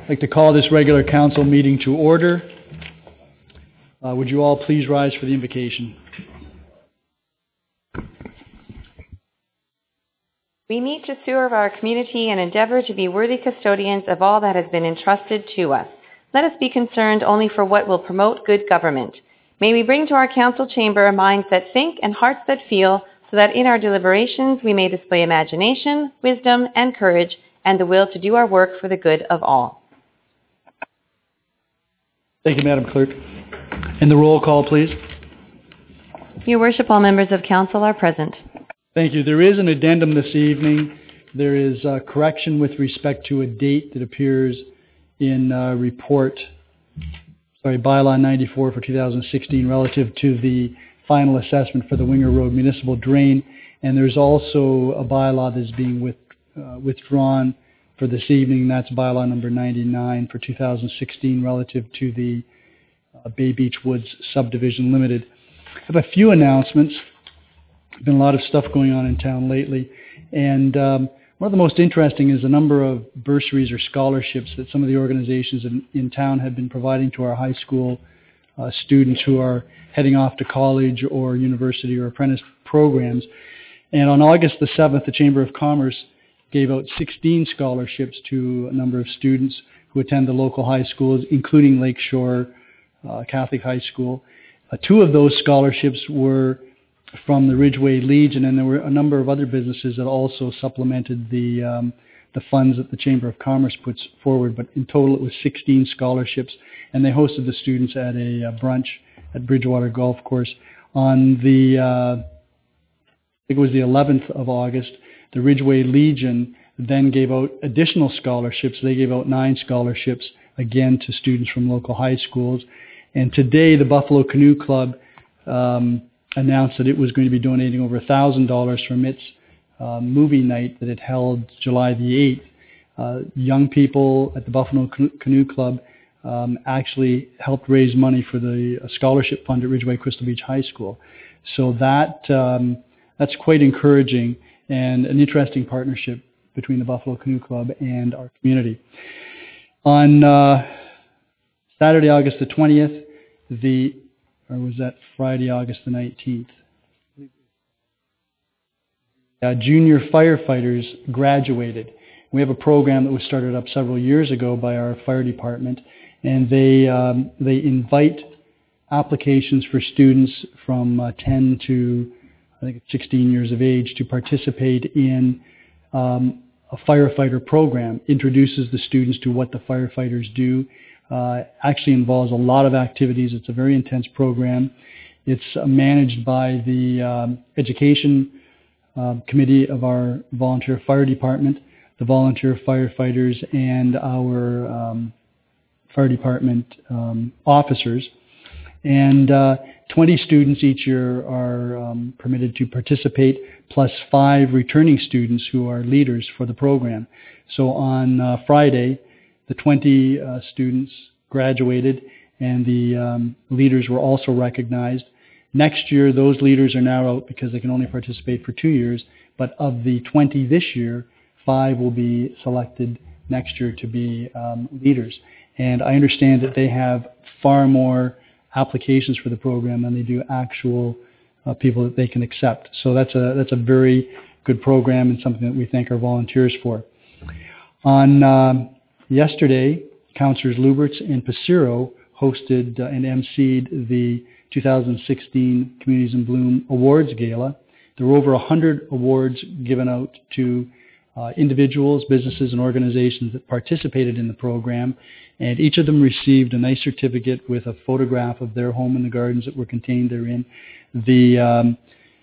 I'd like to call this regular council meeting to order. Would you all please rise for the invocation? We meet to serve our community and endeavor to be worthy custodians of all that has been entrusted to us. Let us be concerned only for what will promote good government. May we bring to our council chamber minds that think and hearts that feel, so that in our deliberations we may display imagination, wisdom, and courage, and the will to do our work for the good of all. Thank you, Madam Clerk. And the roll call, please. Your Worship, all members of council are present. Thank you. There is an addendum this evening. There is a correction with respect to a date that appears in Bylaw 94 for 2016 relative to the final assessment for the Winger Road Municipal Drain. And there's also a bylaw that's being withdrawn for this evening. That's bylaw number 99 for 2016 relative to the Bay Beach Woods Subdivision Limited. I have a few announcements. There's been a lot of stuff going on in town lately. And one of the most interesting is the number of bursaries or scholarships that some of the organizations in town have been providing to our high school students who are heading off to college or university or apprentice programs. And on August the 7th, the Chamber of Commerce gave out 16 scholarships to a number of students who attend the local high schools, including Lakeshore Catholic High School. Two of those scholarships were from the Ridgeway Legion, and there were a number of other businesses that also supplemented the funds that the Chamber of Commerce puts forward. But in total, it was 16 scholarships, and they hosted the students at a brunch at Bridgewater Golf Course on I think it was the 11th of August. The Ridgeway Legion then gave out additional scholarships. They gave out 9 scholarships, again, to students from local high schools. And today, the Buffalo Canoe Club announced that it was going to be donating over $1,000 from its movie night that it held July the 8th. Young people at the Buffalo Canoe Club actually helped raise money for the scholarship fund at Ridgeway Crystal Beach High School. So that's quite encouraging and an interesting partnership between the Buffalo Canoe Club and our community. On Saturday, August the 20th, or was that Friday, August the 19th? Junior firefighters graduated. We have a program that was started up several years ago by our fire department, and they invite applications for students from 10 to I think it's 16 years of age to participate in a firefighter program. Introduces the students to what the firefighters do. Actually involves a lot of activities. It's a very intense program. It's managed by the education committee of our volunteer fire department, the volunteer firefighters, and our fire department officers. And 20 students each year are permitted to participate, plus 5 returning students who are leaders for the program. So on Friday, the 20 students graduated, and the leaders were also recognized. Next year, those leaders are now out because they can only participate for 2 years. But of the 20 this year, 5 will be selected next year to be leaders. And I understand that they have far more applications for the program than they do actual people that they can accept. So that's a very good program and something that we thank our volunteers for. On yesterday, Councillors Luberts and Passero hosted and emceed the 2016 Communities in Bloom Awards Gala. There were over 100 awards given out to individuals, businesses, and organizations that participated in the program, and each of them received a nice certificate with a photograph of their home and the gardens that were contained therein. The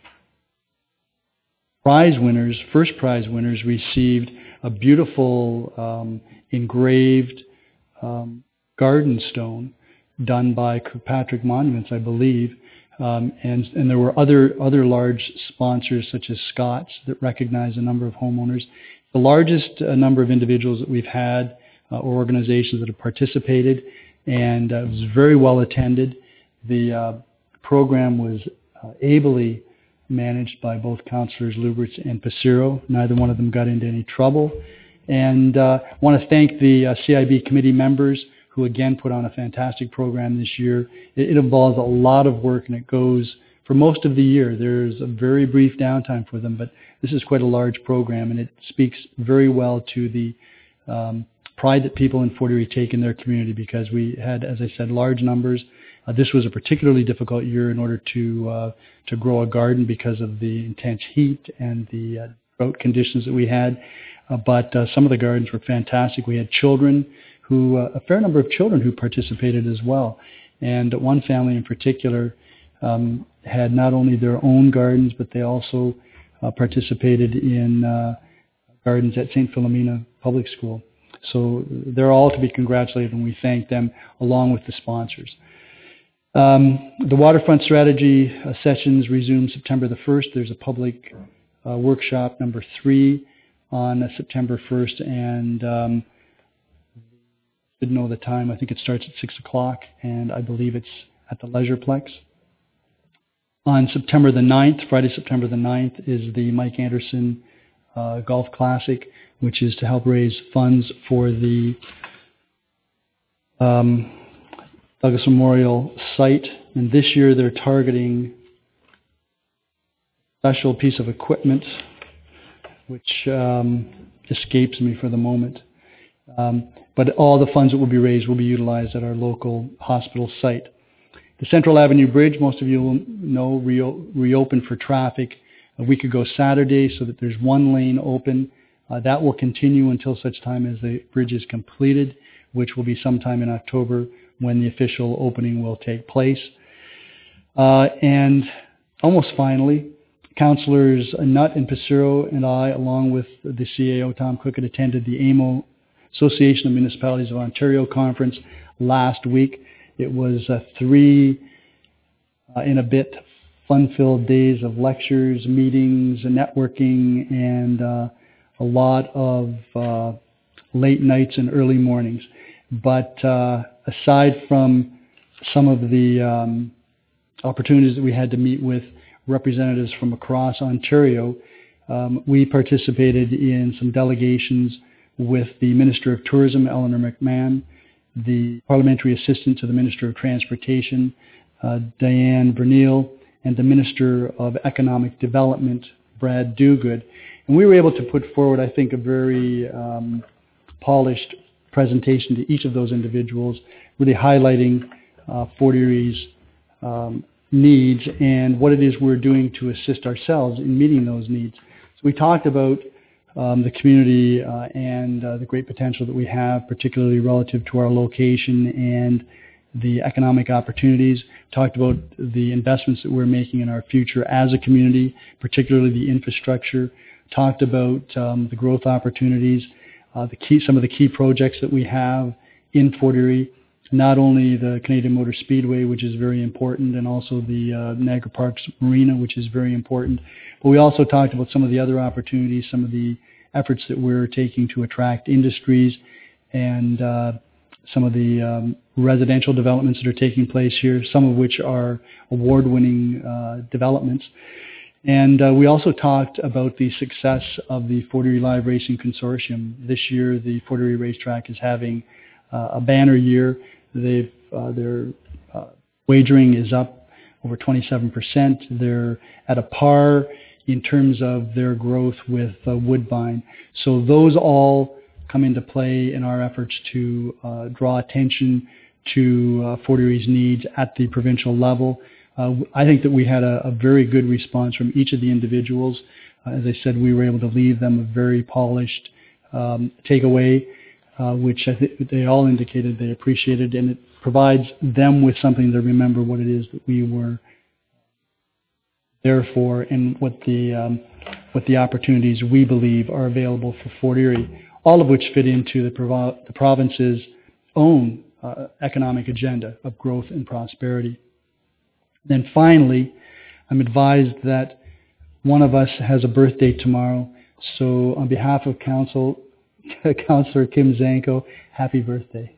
first prize winners received a beautiful engraved garden stone done by Kirkpatrick Monuments, I believe. And there were other large sponsors such as Scott's that recognize a number of homeowners. The largest number of individuals that we've had or organizations that have participated, and it was very well attended. The program was ably managed by both Councillors Luberts and Passero. Neither one of them got into any trouble. And I want to thank the CIB committee members who again put on a fantastic program this year. It involves a lot of work, and it goes for most of the year. There's a very brief downtime for them, but this is quite a large program, and it speaks very well to the pride that people in Fort Erie take in their community, because we had, as I said, large numbers. This was a particularly difficult year in order to grow a garden because of the intense heat and the drought conditions that we had. But some of the gardens were fantastic. We had children a fair number of children who participated as well. And one family in particular had not only their own gardens, but they also participated in gardens at St. Philomena Public School. So they're all to be congratulated, and we thank them along with the sponsors. The waterfront strategy sessions resume September the 1st. There's a public workshop number 3 on September 1st, and didn't know the time. I think it starts at 6 o'clock, and I believe it's at the Leisureplex. On September the 9th, Friday, September the 9th, is the Mike Anderson Golf Classic, which is to help raise funds for the Douglas Memorial site. And this year they're targeting a special piece of equipment, which escapes me for the moment. But all the funds that will be raised will be utilized at our local hospital site. The Central Avenue Bridge, most of you will know, reopened for traffic a week ago Saturday, so that there's one lane open. That will continue until such time as the bridge is completed, which will be sometime in October when the official opening will take place. And almost finally, Councillors Nutt and Passero and I, along with the CAO, Tom Cookett, attended the AMO, Association of Municipalities of Ontario conference last week. It was 3 in a bit fun-filled days of lectures, meetings, networking, and a lot of late nights and early mornings. But aside from some of the opportunities that we had to meet with representatives from across Ontario, we participated in some delegations with the Minister of Tourism, Eleanor McMahon, the Parliamentary Assistant to the Minister of Transportation, Diane Vernile, and the Minister of Economic Development, Brad Dogood. And we were able to put forward, I think, a very polished presentation to each of those individuals, really highlighting Fort Erie's needs and what it is we're doing to assist ourselves in meeting those needs. So we talked about the community and the great potential that we have, particularly relative to our location and the economic opportunities. Talked about the investments that we're making in our future as a community, particularly the infrastructure. Talked about the growth opportunities, some of the key projects that we have in Fort Erie. Not only the Canadian Motor Speedway, which is very important, and also the Niagara Parks Marina, which is very important. But we also talked about some of the other opportunities, some of the efforts that we're taking to attract industries, and some of the residential developments that are taking place here, some of which are award-winning developments. And we also talked about the success of the Fort Erie Live Racing Consortium. This year, the Fort Erie Racetrack is having a banner year. Their wagering is up over 27%. They're at a par in terms of their growth with Woodbine. So those all come into play in our efforts to draw attention to Fort Erie's needs at the provincial level. I think that we had a very good response from each of the individuals. As I said, we were able to leave them a very polished takeaway, which I think they all indicated they appreciated, and it provides them with something to remember what it is that we were there for, and what the opportunities we believe are available for Fort Erie, all of which fit into the province's own economic agenda of growth and prosperity. Then finally, I'm advised that one of us has a birthday tomorrow, so on behalf of Councillor Kim Zanko, happy birthday.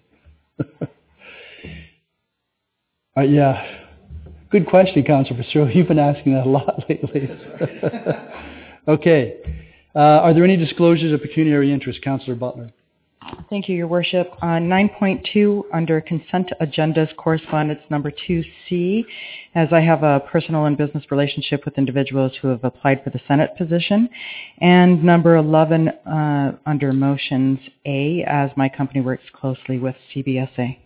Yeah, good question, Councillor Passero. You've been asking that a lot lately. Okay, Are there any disclosures of pecuniary interest? Councillor Butler. Thank you, Your Worship. 9.2 under consent agendas, correspondence number 2C, as I have a personal and business relationship with individuals who have applied for the Senate position. And number 11 under motions A, as my company works closely with CBSA.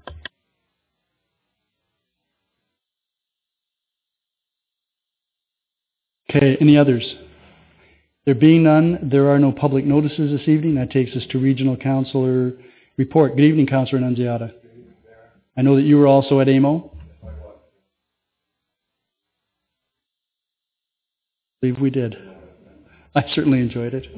Okay, any others? There being none, there are no public notices this evening. That takes us to Regional Councillor report. Good evening, Councillor Annunziata. I know that you were also at AMO. I believe we did. I certainly enjoyed it.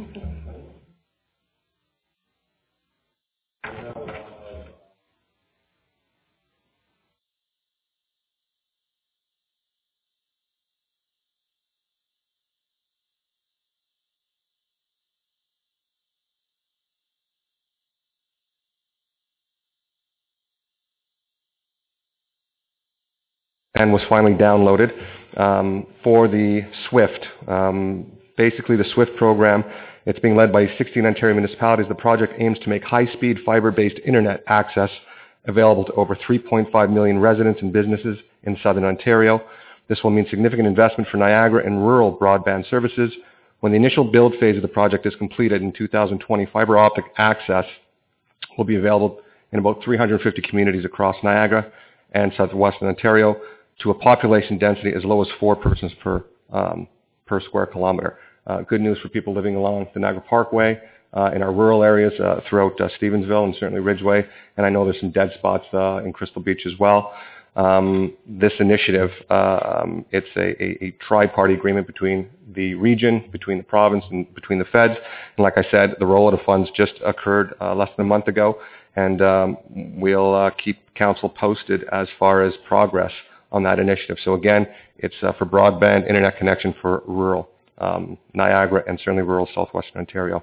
And was finally downloaded for the SWIFT. Basically, the SWIFT program, it's being led by 16 Ontario municipalities. The project aims to make high-speed fiber-based internet access available to over 3.5 million residents and businesses in Southern Ontario. This will mean significant investment for Niagara and rural broadband services. When the initial build phase of the project is completed in 2020, fiber optic access will be available in about 350 communities across Niagara and southwestern Ontario, to a population density as low as 4 persons per square kilometre. Good news for people living along the Niagara Parkway, in our rural areas throughout Stevensville and certainly Ridgeway, and I know there's some dead spots in Crystal Beach as well. This initiative, it's a tri-party agreement between the region, between the province, and between the feds. And like I said, the rollout of funds just occurred less than a month ago, and we'll keep council posted as far as progress on that initiative. So again, it's for broadband internet connection for rural Niagara and certainly rural southwestern Ontario.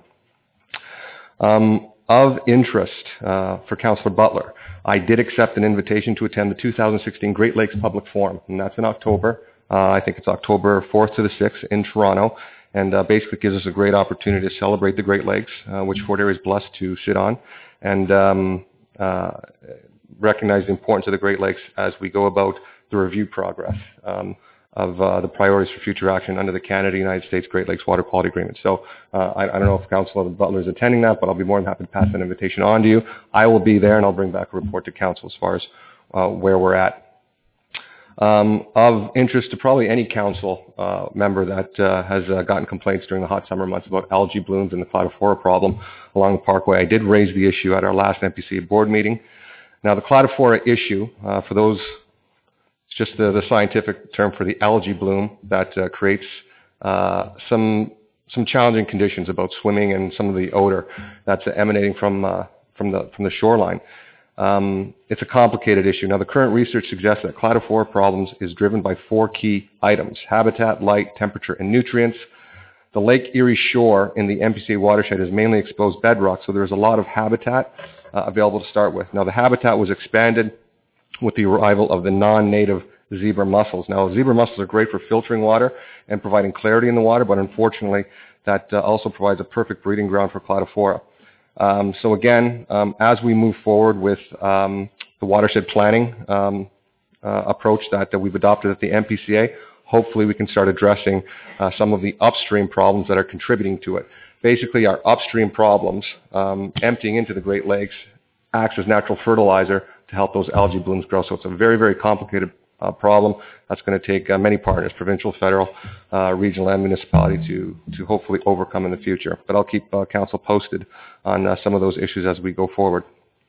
Of interest for Councillor Butler, I did accept an invitation to attend the 2016 Great Lakes Public Forum, and that's in October. I think it's October 4th to the 6th in Toronto, and basically gives us a great opportunity to celebrate the Great Lakes, which Fort Erie is blessed to sit on, and recognize the importance of the Great Lakes as we go about the review progress of the priorities for future action under the Canada-United States Great Lakes Water Quality Agreement. So I don't know if Councillor Butler is attending that, but I'll be more than happy to pass that invitation on to you. I will be there, and I'll bring back a report to Council as far as where we're at. Of interest to probably any Council member that has gotten complaints during the hot summer months about algae blooms and the cladophora problem along the Parkway, I did raise the issue at our last NPCA board meeting. Now, the cladophora issue, for those, it's just the scientific term for the algae bloom that creates some challenging conditions about swimming and some of the odor that's emanating from the shoreline. It's a complicated issue. Now, the current research suggests that cladophora problems is driven by 4 key items: habitat, light, temperature, and nutrients. The Lake Erie shore in the MPCA watershed is mainly exposed bedrock, so there's a lot of habitat available to start with. Now, the habitat was expanded with the arrival of the non-native zebra mussels. Now, zebra mussels are great for filtering water and providing clarity in the water, but unfortunately, that also provides a perfect breeding ground for cladophora. So again, as we move forward with the watershed planning approach that we've adopted at the MPCA, hopefully we can start addressing some of the upstream problems that are contributing to it. Basically, our upstream problems, emptying into the Great Lakes, acts as natural fertilizer to help those algae blooms grow. So it's a very, very complicated problem that's going to take many partners, provincial, federal, regional, and municipality to hopefully overcome in the future. But I'll keep council posted on some of those issues as we go forward.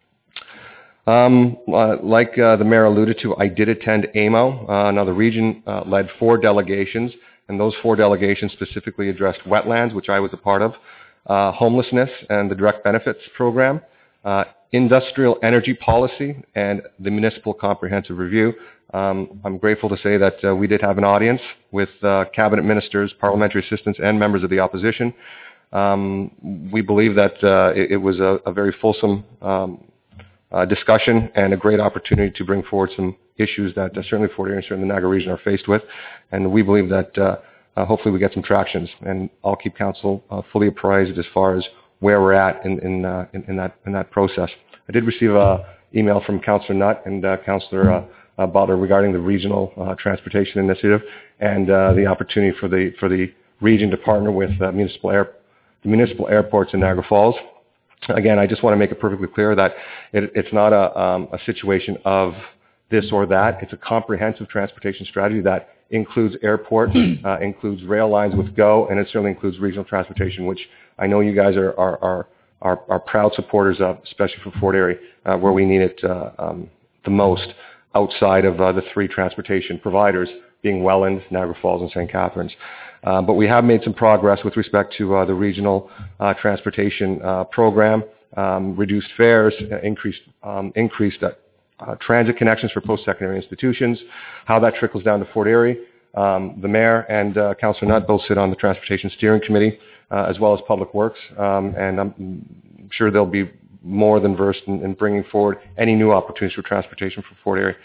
Like the mayor alluded to, I did attend AMO. Now the region led 4 delegations, and those 4 delegations specifically addressed wetlands, which I was a part of, homelessness and the direct benefits program, industrial energy policy, and the municipal comprehensive review. I'm grateful to say that we did have an audience with cabinet ministers, parliamentary assistants, and members of the opposition. We believe that it was a very fulsome discussion and a great opportunity to bring forward some issues that certainly Fort Erie and certainly the Niagara region are faced with. And we believe that hopefully we get some tractions. And I'll keep council fully apprised as far as where we're at in that process. I did receive an email from Councillor Nutt and Councillor Butler regarding the regional transportation initiative and the opportunity for the region to partner with municipal airports in Niagara Falls. Again, I just want to make it perfectly clear that it's not a situation of this or that. It's a comprehensive transportation strategy that includes airports, includes rail lines with GO, and it certainly includes regional transportation, which I know you guys are proud supporters of, especially for Fort Erie, where we need it the most outside of the three transportation providers, being Welland, Niagara Falls, and St. Catharines. But we have made some progress with respect to the regional transportation program, reduced fares, increased transit connections for post-secondary institutions, how that trickles down to Fort Erie. The Mayor and Councillor Nutt both sit on the Transportation Steering Committee, as well as Public Works, and I'm sure they'll be more than versed in bringing forward any new opportunities for transportation for Fort Erie.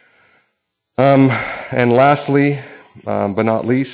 And lastly, but not least,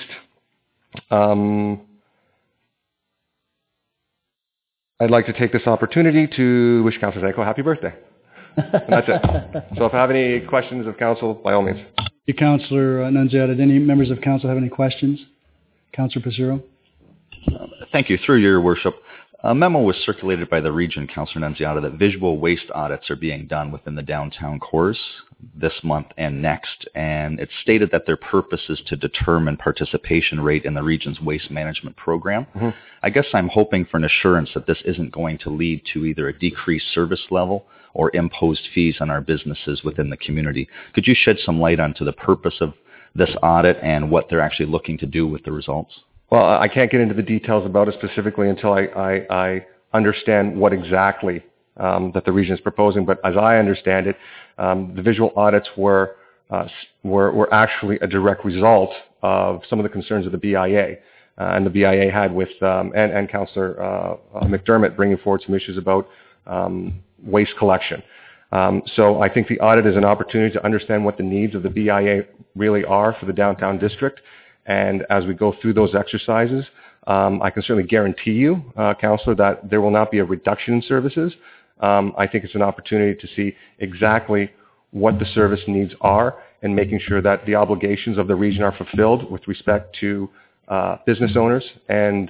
I'd like to take this opportunity to wish Councillor Zanko a happy birthday. And that's it. So if I have any questions of council, by all means. Thank you, Councillor Nunziata. Did any members of council have any questions? Councillor Passero? Thank you. Through your worship, a memo was circulated by the region, Councillor Nunziata, that visual waste audits are being done within the downtown cores this month and next, and it's stated that their purpose is to determine participation rate in the region's waste management program. Mm-hmm. I guess I'm hoping for an assurance that this isn't going to lead to either a decreased service level or imposed fees on our businesses within the community. Could you shed some light onto the purpose of this audit and what they're actually looking to do with the results? Well, I can't get into the details about it specifically until I understand what exactly that the region is proposing. But as I understand it, the visual audits were actually a direct result of some of the concerns of the BIA. And the BIA had with, and Councillor McDermott bringing forward some issues about waste collection. So I think the audit is an opportunity to understand what the needs of the BIA really are for the downtown district. And as we go through those exercises, I can certainly guarantee you, Councillor, that there will not be a reduction in services. I think it's an opportunity to see exactly what the service needs are and making sure that the obligations of the region are fulfilled with respect to business owners and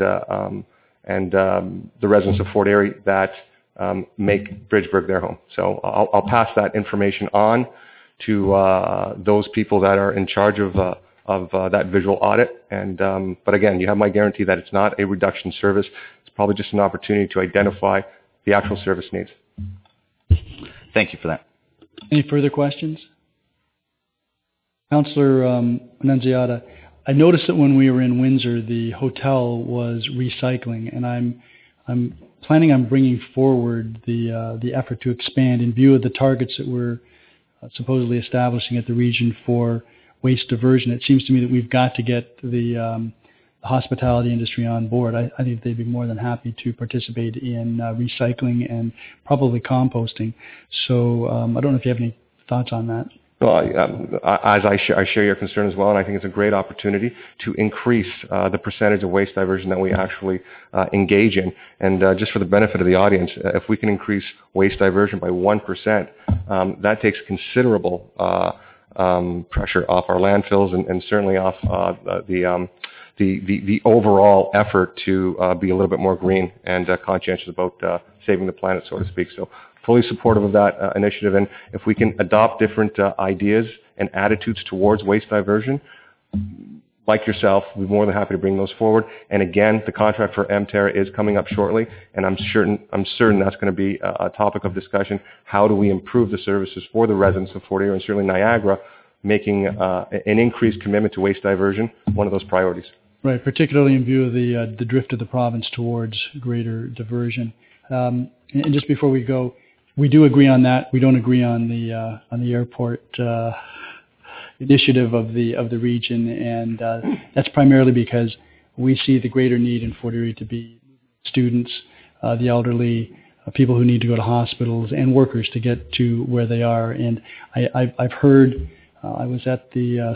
the residents of Fort Erie that make Bridgeburg their home. So I'll pass that information on to those people that are in charge of that visual audit. And but again, you have my guarantee that it's not a reduction in service. It's probably just an opportunity to identify the actual service needs. Thank you for that. Any further questions? Councillor Nunziata, I noticed that when we were in Windsor, the hotel was recycling, and I'm planning on bringing forward the effort to expand in view of the targets that we're supposedly establishing at the region for waste diversion. It seems to me that we've got to get the hospitality industry on board. I think they'd be more than happy to participate in recycling and probably composting. So I don't know if you have any thoughts on that. Well, as I share your concern as well, and I think it's a great opportunity to increase the percentage of waste diversion that we actually engage in. And just for the benefit of the audience, if we can increase waste diversion by 1%, that takes considerable pressure off our landfills and certainly off the overall effort to be a little bit more green and conscientious about saving the planet, so to speak. So fully supportive of that initiative. And if we can adopt different ideas and attitudes towards waste diversion, like yourself, we're more than happy to bring those forward. And again, the contract for MTER is coming up shortly, and I'm certain that's going to be a topic of discussion. How do we improve the services for the residents of Fort Erie and certainly Niagara, making an increased commitment to waste diversion one of those priorities? Right, particularly in view of the drift of the province towards greater diversion. And just before we go, we do agree on that. We don't agree on the airport initiative of the region, and that's primarily because we see the greater need in Fort Erie to be students, the elderly, people who need to go to hospitals, and workers to get to where they are. And I've heard, I was at the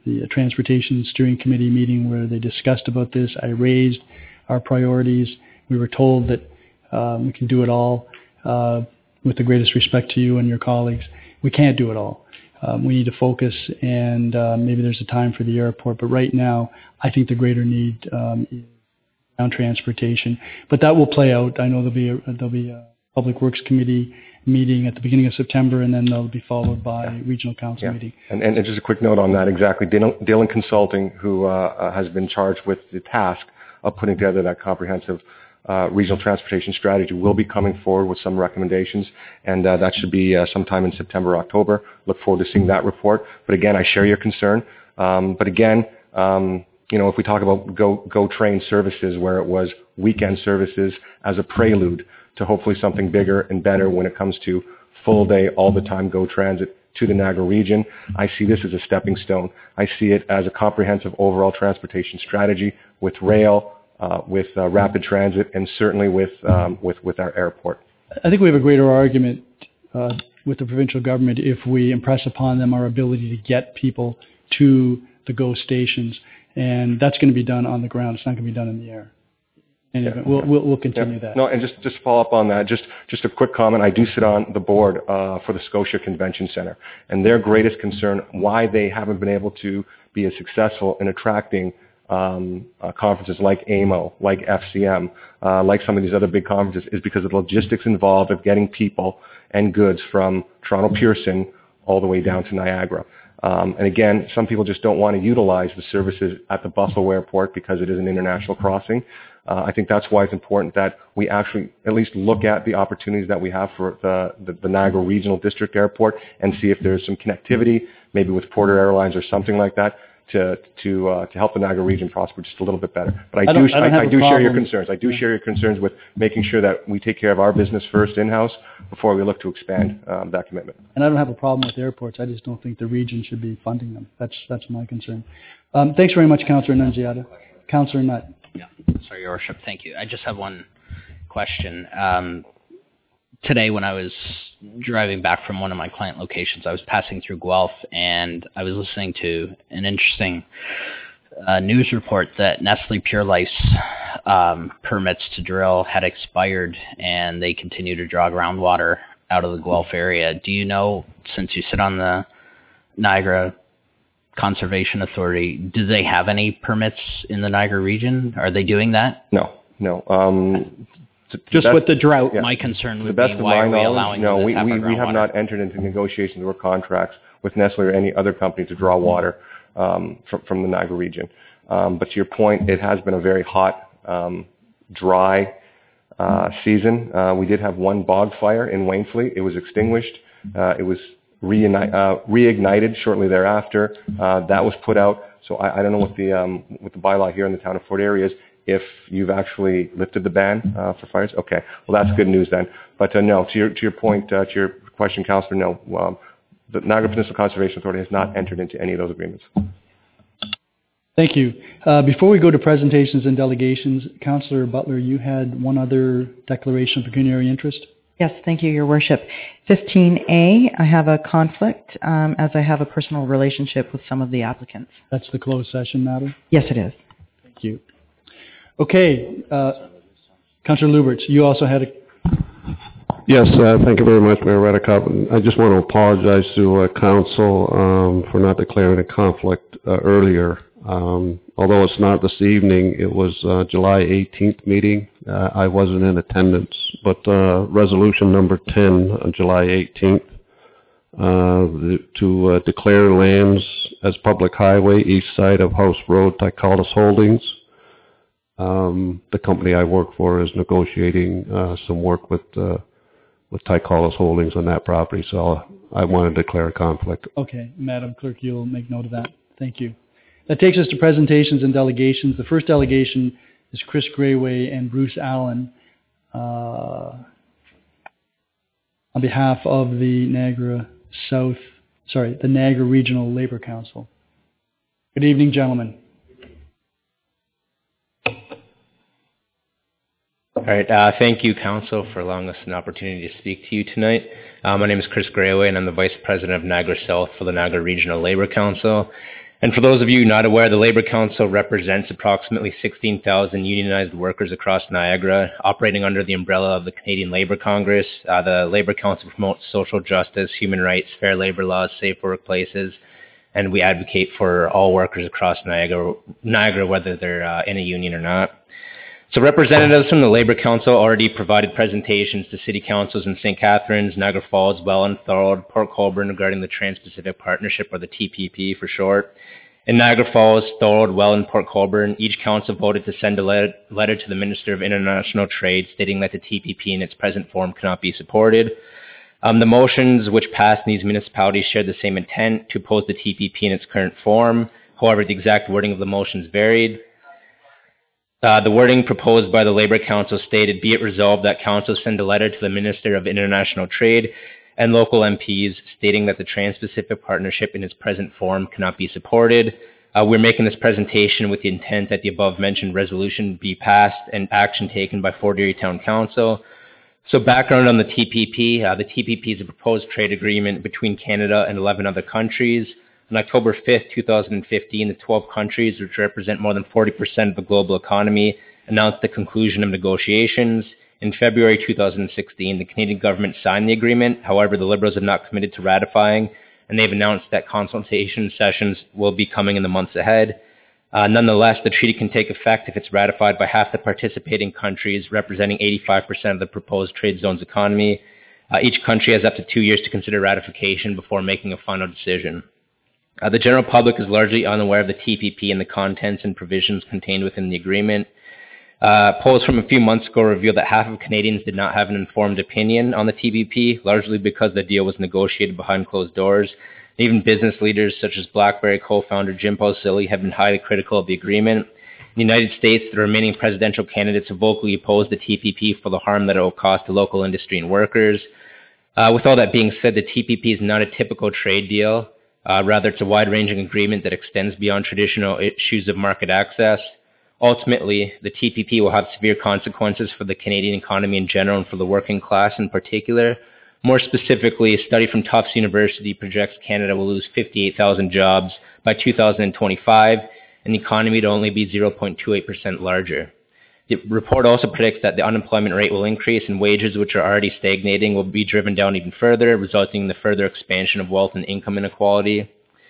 the Transportation Steering Committee meeting where they discussed about this. I raised our priorities. We were told that we can do it all. With the greatest respect to you and your colleagues, we can't do it all. We need to focus, and maybe there's a time for the airport. But right now, I think the greater need is ground transportation. But that will play out. I know there'll be a Public Works Committee meeting at the beginning of September, and then they'll be followed by Regional Council meeting. And just a quick note on that, exactly. Dillon Consulting, who has been charged with the task of putting together that comprehensive regional transportation strategy, will be coming forward with some recommendations, and that should be sometime in September, October. Look forward to seeing that report. But again, I share your concern. But again, if we talk about Go Train services, where it was weekend services as a prelude to hopefully something bigger and better when it comes to full day, all the time Go Transit to the Niagara region, I see this as a stepping stone. I see it as a comprehensive overall transportation strategy with rail, with rapid transit, and certainly with our airport. I think we have a greater argument with the provincial government if we impress upon them our ability to get people to the GO stations, and that's going to be done on the ground. It's not going to be done in the air. We'll continue that. No, and just to follow up on that, just a quick comment. I do sit on the board for the Scotia Convention Centre, and their greatest concern, why they haven't been able to be as successful in attracting conferences like AMO, like FCM, like some of these other big conferences, is because of the logistics involved of getting people and goods from Toronto Pearson all the way down to Niagara. And again, some people just don't want to utilize the services at the Buffalo Airport because it is an international crossing. I think that's why it's important that we actually at least look at the opportunities that we have for the Niagara Regional District Airport and see if there's some connectivity, maybe with Porter Airlines or something like that, to help the Niagara region prosper just a little bit better. But I do share your concerns. I do share your concerns with making sure that we take care of our business first in-house before we look to expand that commitment. And I don't have a problem with airports. I just don't think the region should be funding them. That's my concern. Thanks very much, Councillor Nunziata. Councillor Nutt. Yeah, sorry, Your Worship. Thank you. I just have one question. Today, when I was driving back from one of my client locations, I was passing through Guelph, and I was listening to an interesting news report that Nestle Pure Life's permits to drill had expired, and they continue to draw groundwater out of the Guelph area. Do you know, since you sit on the Niagara Conservation Authority, do they have any permits in the Niagara region? Are they doing that? No. Just with the drought, my concern would be why are we allowing them to tap our groundwater? We have not entered into negotiations or contracts with Nestle or any other company to draw water from the Niagara region. But to your point, it has been a very hot, dry season. We did have one bog fire in Wainfleet. It was extinguished. It was reignited shortly thereafter. That was put out. So I don't know what the bylaw here in the town of Fort Erie is, if you've actually lifted the ban for fires. Okay, well that's good news then. But no, to your point, to your question, Councillor, no, the Niagara Peninsula Conservation Authority has not entered into any of those agreements. Thank you. Before we go to presentations and delegations, Councillor Butler, you had one other declaration of pecuniary interest? Yes, thank you, Your Worship. 15A, I have a conflict as I have a personal relationship with some of the applicants. That's the closed session matter? Yes, it is. Thank you. Okay, Councillor Lubberts, you also had a... Yes, thank you very much, Mayor Redekop. I just want to apologize to Council for not declaring a conflict earlier. Although it's not this evening, it was July 18th meeting. I wasn't in attendance, but resolution number 10 on July 18th to declare lands as public highway east side of House Road, Tycallis Holdings. The company I work for is negotiating some work with Tycallis Holdings on that property, so I want to declare a conflict. Okay, Madam Clerk, you'll make note of that. Thank you. That takes us to presentations and delegations. The first delegation is Chris Greyway and Bruce Allen on behalf of the Niagara Regional Labour Council. Good evening, gentlemen. All right. Thank you, Council, for allowing us an opportunity to speak to you tonight. My name is Chris Greyway, and I'm the Vice President of Niagara South for the Niagara Regional Labour Council. And for those of you not aware, the Labour Council represents approximately 16,000 unionized workers across Niagara, operating under the umbrella of the Canadian Labour Congress. The Labour Council promotes social justice, human rights, fair labour laws, safe workplaces, and we advocate for all workers across Niagara whether they're in a union or not. So representatives from the Labour Council already provided presentations to city councils in St. Catharines, Niagara Falls, Welland, Thorold, Port Colborne regarding the Trans-Pacific Partnership, or the TPP for short. In Niagara Falls, Thorold, Welland, Port Colborne, each council voted to send a letter to the Minister of International Trade stating that the TPP in its present form cannot be supported. The motions which passed in these municipalities shared the same intent to oppose the TPP in its current form. However, the exact wording of the motions varied. The wording proposed by the Labour Council stated, "Be it resolved that Council send a letter to the Minister of International Trade and local MPs stating that the Trans-Pacific Partnership in its present form cannot be supported." We're making this presentation with the intent that the above-mentioned resolution be passed and action taken by Fort Erie Town Council. So background on the TPP. The TPP is a proposed trade agreement between Canada and 11 other countries. On October 5th, 2015, the 12 countries, which represent more than 40% of the global economy, announced the conclusion of negotiations. In February 2016, the Canadian government signed the agreement. However, the Liberals have not committed to ratifying, and they've announced that consultation sessions will be coming in the months ahead. Nonetheless, the treaty can take effect if it's ratified by half the participating countries, representing 85% of the proposed trade zone's economy. Each country has up to 2 years to consider ratification before making a final decision. The general public is largely unaware of the TPP and the contents and provisions contained within the agreement. Polls from a few months ago revealed that half of Canadians did not have an informed opinion on the TPP, largely because the deal was negotiated behind closed doors. Even business leaders such as BlackBerry co-founder Jim Posili have been highly critical of the agreement. In the United States, the remaining presidential candidates have vocally opposed the TPP for the harm that it will cause to local industry and workers. With all that being said, the TPP is not a typical trade deal. Rather, it's a wide-ranging agreement that extends beyond traditional issues of market access. Ultimately, the TPP will have severe consequences for the Canadian economy in general and for the working class in particular. More specifically, a study from Tufts University projects Canada will lose 58,000 jobs by 2025, and the economy to only be 0.28% larger. The report also predicts that the unemployment rate will increase and wages, which are already stagnating, will be driven down even further, resulting in the further expansion of wealth and income inequality.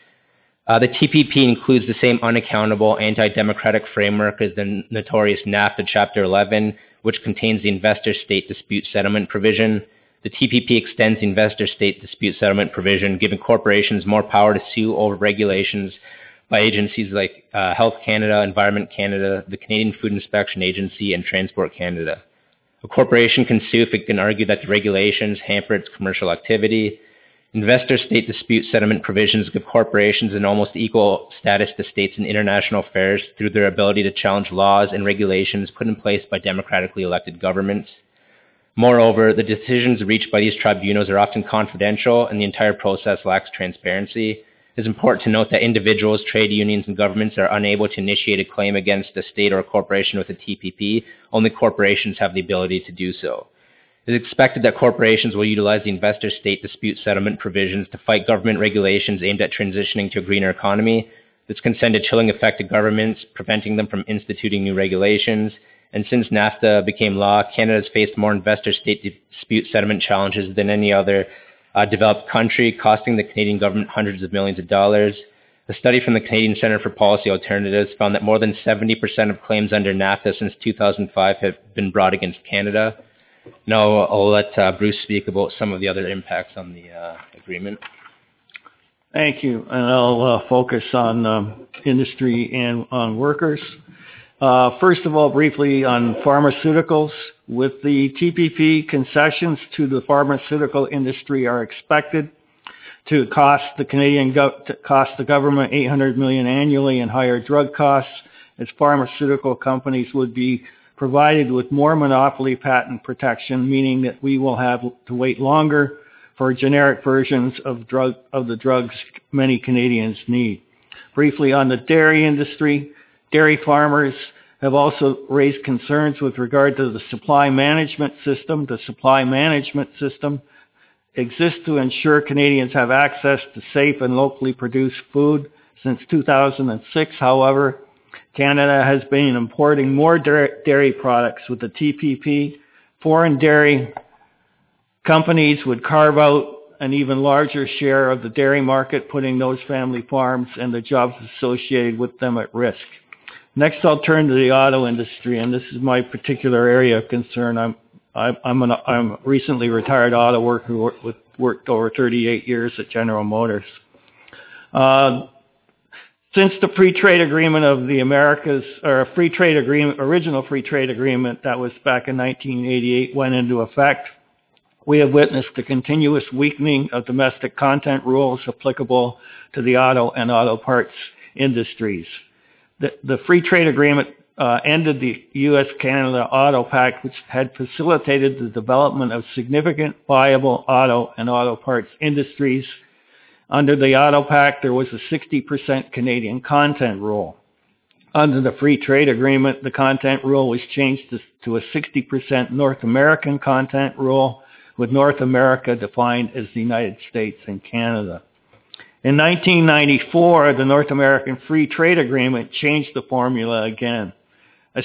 The TPP includes the same unaccountable, anti-democratic framework as the notorious NAFTA Chapter 11, which contains the investor-state dispute settlement provision. The TPP extends the investor-state dispute settlement provision, giving corporations more power to sue over regulations by agencies like Health Canada, Environment Canada, the Canadian Food Inspection Agency, and Transport Canada. A corporation can sue if it can argue that the regulations hamper its commercial activity. Investor-state dispute settlement provisions give corporations an almost equal status to states in international affairs through their ability to challenge laws and regulations put in place by democratically elected governments. Moreover, the decisions reached by these tribunals are often confidential, and the entire process lacks transparency. It is important to note that individuals, trade unions, and governments are unable to initiate a claim against a state or a corporation with a TPP. Only corporations have the ability to do so. It is expected that corporations will utilize the investor-state dispute settlement provisions to fight government regulations aimed at transitioning to a greener economy. This can send a chilling effect to governments, preventing them from instituting new regulations. And since NAFTA became law, Canada has faced more investor-state dispute settlement challenges than any other developed country, costing the Canadian government hundreds of millions of dollars. A study from the Canadian Centre for Policy Alternatives found that more than 70% of claims under NAFTA since 2005 have been brought against Canada. Now I'll let Bruce speak about some of the other impacts on the agreement. Thank you. And I'll focus on industry and on workers. First of all, briefly on pharmaceuticals. With the TPP, concessions to the pharmaceutical industry are expected to cost the government $800 million annually in higher drug costs, as pharmaceutical companies would be provided with more monopoly patent protection, meaning that we will have to wait longer for generic versions of the drugs many Canadians need. Briefly on the dairy industry, dairy farmers have also raised concerns with regard to the supply management system. The supply management system exists to ensure Canadians have access to safe and locally produced food. Since 2006, however, Canada has been importing more dairy products. With the TPP, foreign dairy companies would carve out an even larger share of the dairy market, putting those family farms and the jobs associated with them at risk. Next, I'll turn to the auto industry, and this is my particular area of concern. I'm a recently retired auto worker who worked over 38 years at General Motors. Since the free trade agreement of the Americas, or free trade agreement, original free trade agreement that was back in 1988 went into effect, we have witnessed the continuous weakening of domestic content rules applicable to the auto and auto parts industries. The free trade agreement ended the U.S.-Canada Auto Pact, which had facilitated the development of significant viable auto and auto parts industries. Under the Auto Pact, there was a 60% Canadian content rule. Under the free trade agreement, the content rule was changed to a 60% North American content rule, with North America defined as the United States and Canada. In 1994, the North American Free Trade Agreement changed the formula again. A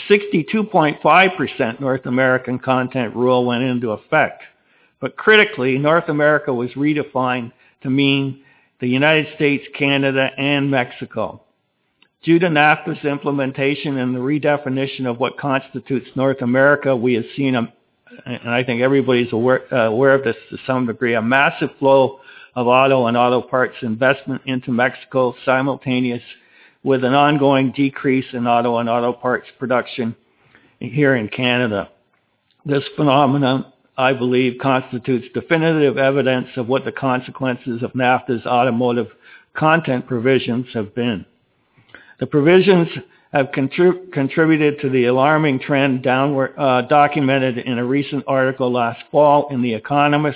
62.5% North American content rule went into effect, but critically, North America was redefined to mean the United States, Canada, and Mexico. Due to NAFTA's implementation and the redefinition of what constitutes North America, we have seen, and I think everybody's aware of this to some degree, a massive flow of auto and auto parts investment into Mexico, simultaneous with an ongoing decrease in auto and auto parts production here in Canada. This phenomenon, I believe, constitutes definitive evidence of what the consequences of NAFTA's automotive content provisions have been. The provisions have contributed to the alarming trend downward, documented in a recent article last fall in The Economist,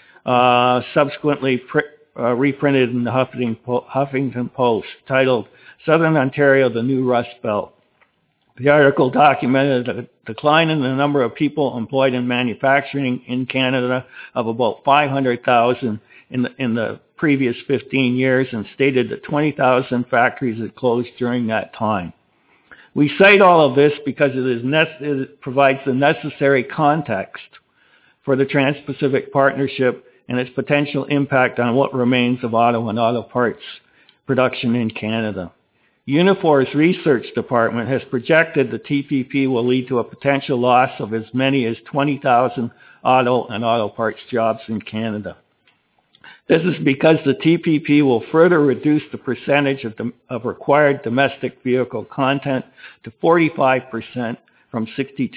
subsequently reprinted in the Huffington Post, titled Southern Ontario, the New Rust Belt. The article documented a decline in the number of people employed in manufacturing in Canada of about 500,000 in the previous 15 years, and stated that 20,000 factories had closed during that time. We cite all of this because it provides the necessary context for the Trans-Pacific Partnership and its potential impact on what remains of auto and auto parts production in Canada. Unifor's research department has projected the TPP will lead to a potential loss of as many as 20,000 auto and auto parts jobs in Canada. This is because the TPP will further reduce the percentage of required domestic vehicle content to 45% from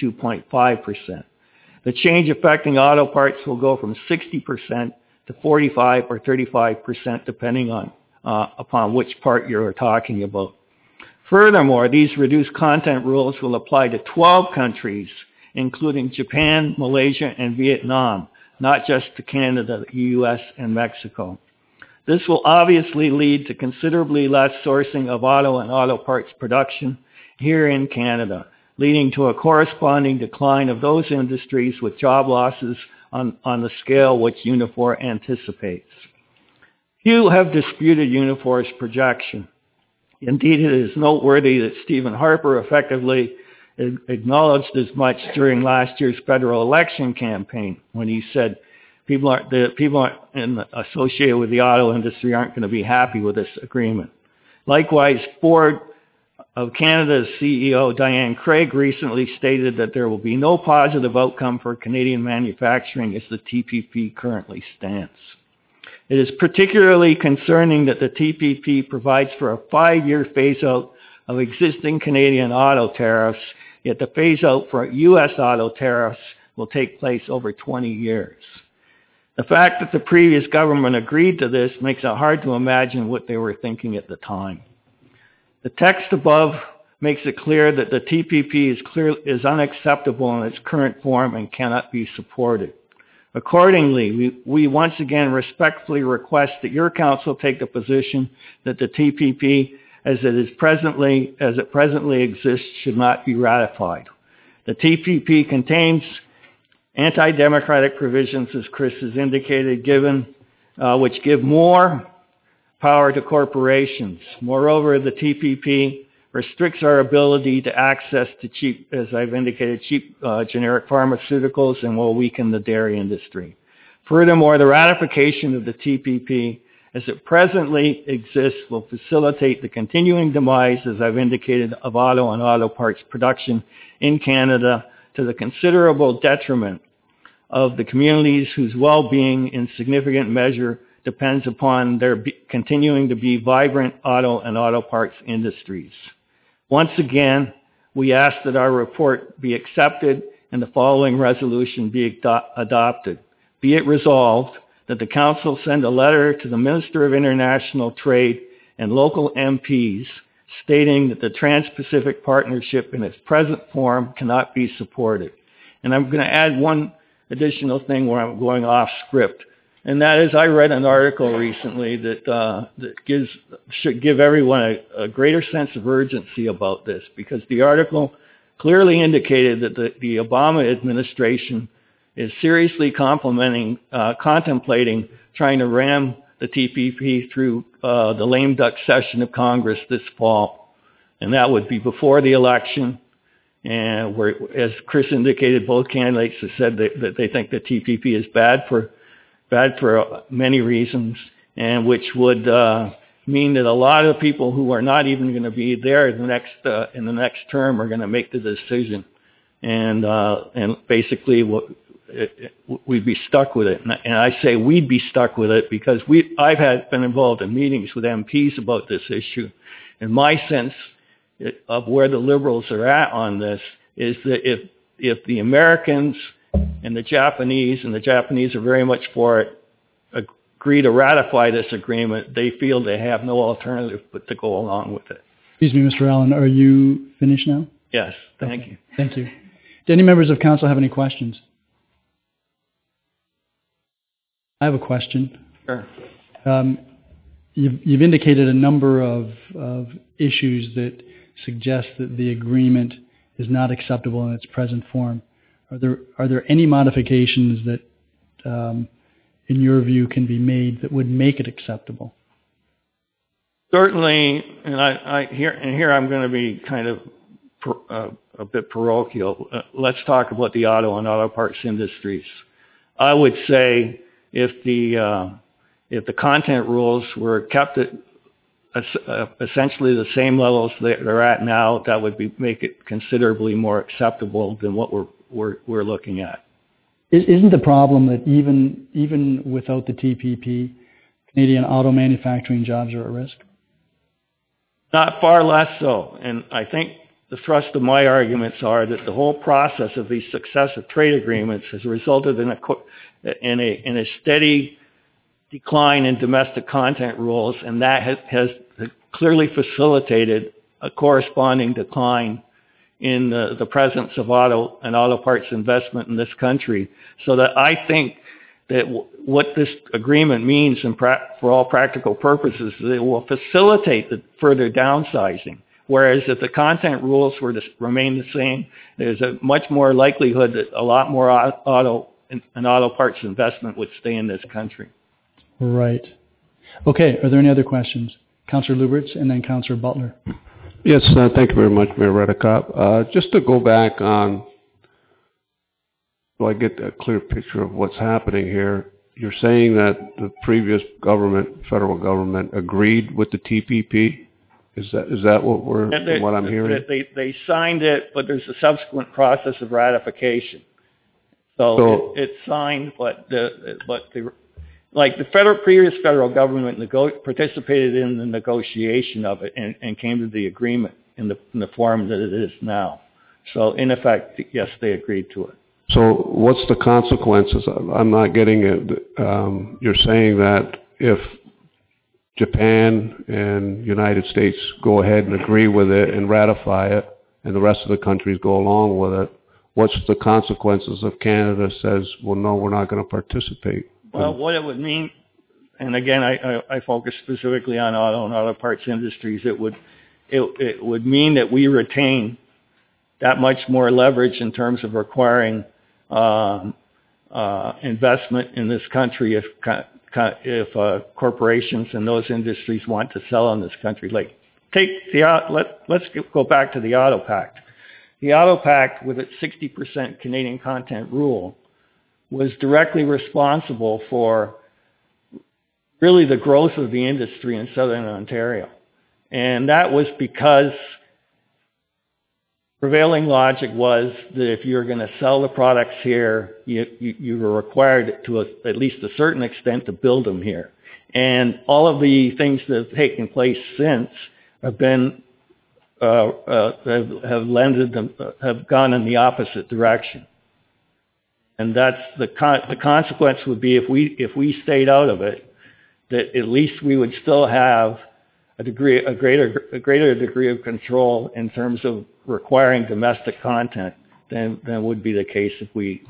62.5%. The change affecting auto parts will go from 60% to 45 or 35%, depending on upon which part you're talking about. Furthermore, these reduced content rules will apply to 12 countries, including Japan, Malaysia, and Vietnam, not just to Canada, the U.S., and Mexico. This will obviously lead to considerably less sourcing of auto and auto parts production here in Canada, leading to a corresponding decline of those industries with job losses on the scale which Unifor anticipates. Few have disputed Unifor's projection. Indeed, it is noteworthy that Stephen Harper effectively acknowledged as much during last year's federal election campaign when he said people associated with the auto industry aren't going to be happy with this agreement. Likewise, Ford of Canada's CEO Diane Craig recently stated that there will be no positive outcome for Canadian manufacturing as the TPP currently stands. It is particularly concerning that the TPP provides for a 5-year phase-out of existing Canadian auto tariffs, yet the phase-out for U.S. auto tariffs will take place over 20 years. The fact that the previous government agreed to this makes it hard to imagine what they were thinking at the time. The text above makes it clear that the TPP is unacceptable in its current form and cannot be supported. Accordingly, we once again respectfully request that your council take the position that the TPP, as it presently exists, should not be ratified. The TPP contains anti-democratic provisions, as Chris has indicated, which give more power to corporations. Moreover, the TPP restricts our ability to access to cheap, as I've indicated, cheap generic pharmaceuticals and will weaken the dairy industry. Furthermore, the ratification of the TPP as it presently exists will facilitate the continuing demise, as I've indicated, of auto and auto parts production in Canada to the considerable detriment of the communities whose well-being in significant measure depends upon their continuing to be vibrant auto and auto parts industries. Once again, we ask that our report be accepted and the following resolution be adopted. Be it resolved that the Council send a letter to the Minister of International Trade and local MPs stating that the Trans-Pacific Partnership in its present form cannot be supported. And I'm going to add one additional thing where I'm going off script. And that is, I read an article recently that should give everyone a greater sense of urgency about this, because the article clearly indicated that the Obama administration is seriously contemplating trying to ram the TPP through the lame duck session of Congress this fall. And that would be before the election. And where, as Chris indicated, both candidates have said that they think the TPP is bad for many reasons, and which would mean that a lot of people who are not even going to be there in the next term are going to make the decision, and basically we'd be stuck with it. And I say we'd be stuck with it because I've been involved in meetings with MPs about this issue, and my sense of where the Liberals are at on this is that if the Americans and the Japanese are very much for it, agree to ratify this agreement, they feel they have no alternative but to go along with it. Excuse me, Mr. Allen, are you finished now? Yes, thank you. Thank you. Do any members of council have any questions? I have a question. Sure. You've indicated a number of issues that suggest that the agreement is not acceptable in its present form. Are there any modifications that, in your view, can be made that would make it acceptable? Certainly, and here I'm going to be kind of a bit parochial. Let's talk about the auto and auto parts industries. I would say if the content rules were kept at essentially the same levels they're at now, that would make it considerably more acceptable than what we're looking at. Isn't the problem that even without the TPP, Canadian auto manufacturing jobs are at risk? Not far less so. And I think the thrust of my arguments are that the whole process of these successive trade agreements has resulted in a steady decline in domestic content rules, and that has clearly facilitated a corresponding decline in the presence of auto and auto parts investment in this country. So that I think that what this agreement means for all practical purposes is it will facilitate the further downsizing. Whereas if the content rules were to remain the same, there's a much more likelihood that a lot more auto and auto parts investment would stay in this country. Right. Okay. Are there any other questions? Councillor Lubberts and then Councillor Butler. Yes, thank you very much, Mayor Redekop. Just to go back on, so I get a clear picture of what's happening here, you're saying that the previous government, federal government, agreed with the TPP? Is that what I'm hearing? They signed it, but there's a subsequent process of ratification. So it's signed, but the previous federal government participated in the negotiation of it and came to the agreement in the form that it is now. So in effect, yes, they agreed to it. So what's the consequences? I'm not getting it. You're saying that if Japan and United States go ahead and agree with it and ratify it, and the rest of the countries go along with it, what's the consequences if Canada says, well, no, we're not going to participate? Well, what it would mean, and again, I focus specifically on auto and auto parts industries, it would mean that we retain that much more leverage in terms of requiring investment in this country if corporations and those industries want to sell in this country. Like, let's go back to the Auto Pact. The Auto Pact, with its 60% Canadian content rule, was directly responsible for really the growth of the industry in Southern Ontario. And that was because prevailing logic was that if you're going to sell the products here, you were required to at least a certain extent to build them here. And all of the things that have taken place since have been have gone in the opposite direction. And that's the consequence would be if we stayed out of it, that at least we would still have a greater degree of control in terms of requiring domestic content than would be the case if we.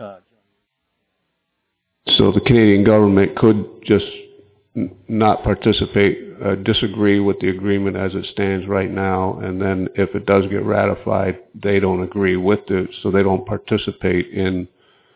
So the Canadian government could just not participate, disagree with the agreement as it stands right now, and then if it does get ratified, they don't agree with it, so they don't participate in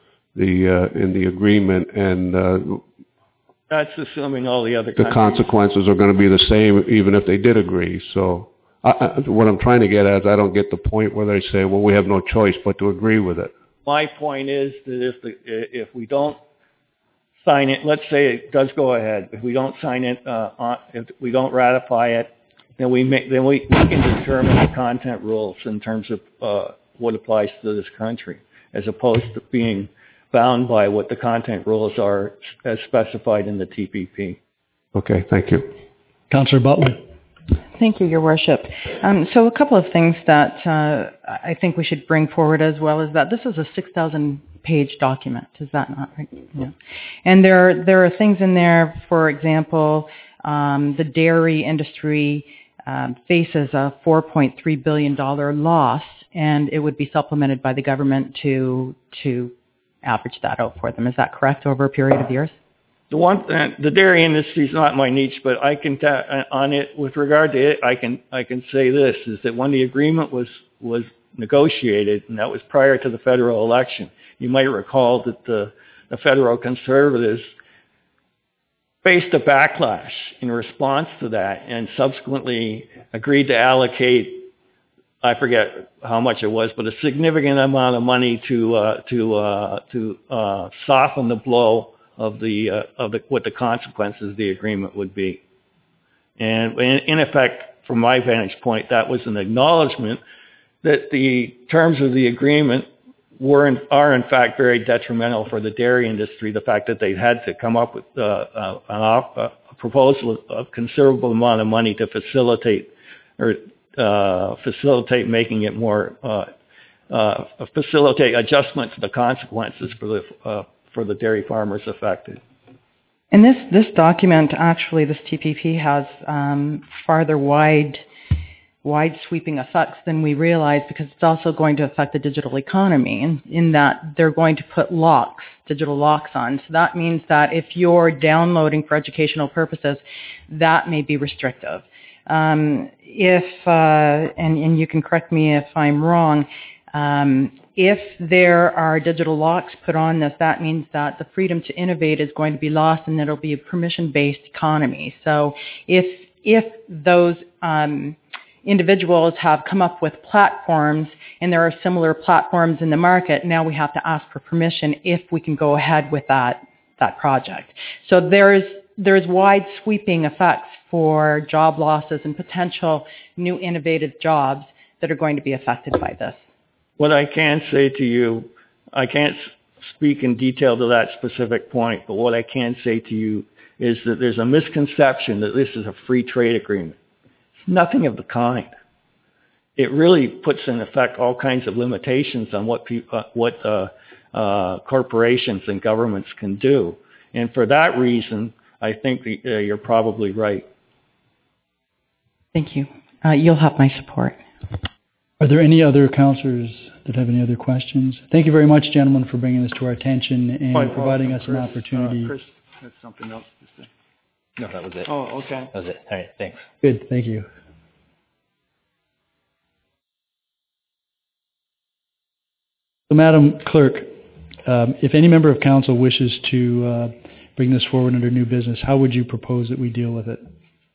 the agreement, and that's assuming all the other the consequences are going to be the same even if they did agree. So what I'm trying to get at is I don't get the point where they say, well, we have no choice but to agree with it. My point is that if we don't sign it, let's say it does go ahead, if we don't sign it, if we don't ratify it, then we can determine the content rules in terms of what applies to this country, as opposed to being bound by what the content rules are as specified in the TPP. Okay, thank you. Councillor Butler. Thank you, Your Worship. So a couple of things that I think we should bring forward as well is that this is a 6,000-page document. Is that not right? Yeah. And there are things in there, for example, the dairy industry faces a $4.3 billion loss, and it would be supplemented by the government to average that out for them. Is that correct, over a period of years? The dairy industry is not my niche, but I can on it with regard to it, I can say this is that when the agreement was negotiated, and that was prior to the federal election, you might recall that the federal Conservatives faced a backlash in response to that, and subsequently agreed to allocate, I forget how much it was, but a significant amount of money to soften the blow of what the consequences of the agreement would be. And in effect, from my vantage point, that was an acknowledgement that the terms of the agreement are in fact very detrimental for the dairy industry. The fact that they had to come up with a proposal of considerable amount of money to facilitate making it more facilitate adjustment to the consequences for the dairy farmers affected. And this document, actually, this TPP has farther wide sweeping effects than we realize, because it's also going to affect the digital economy in that they're going to put digital locks on. So that means that if you're downloading for educational purposes, that may be restrictive. And you can correct me if I'm wrong, if there are digital locks put on this, that means that the freedom to innovate is going to be lost, and it'll be a permission-based economy. So if those individuals have come up with platforms, and there are similar platforms in the market, now we have to ask for permission if we can go ahead with that project. So there's wide sweeping effects for job losses and potential new innovative jobs that are going to be affected by this. What I can say to you, I can't speak in detail to that specific point, but what I can say to you is that there's a misconception that this is a free trade agreement. It's nothing of the kind. It really puts in effect all kinds of limitations on what corporations and governments can do. And for that reason, I think you're probably right. Thank you. You'll have my support. Are there any other councillors that have any other questions? Thank you very much, gentlemen, for bringing this to our attention and providing us an opportunity. Chris has something else to say. No, that was it. Oh, okay. That was it. All right, thanks. Good, thank you. So, Madam Clerk, if any member of council wishes to bring this forward under new business. How would you propose that we deal with it?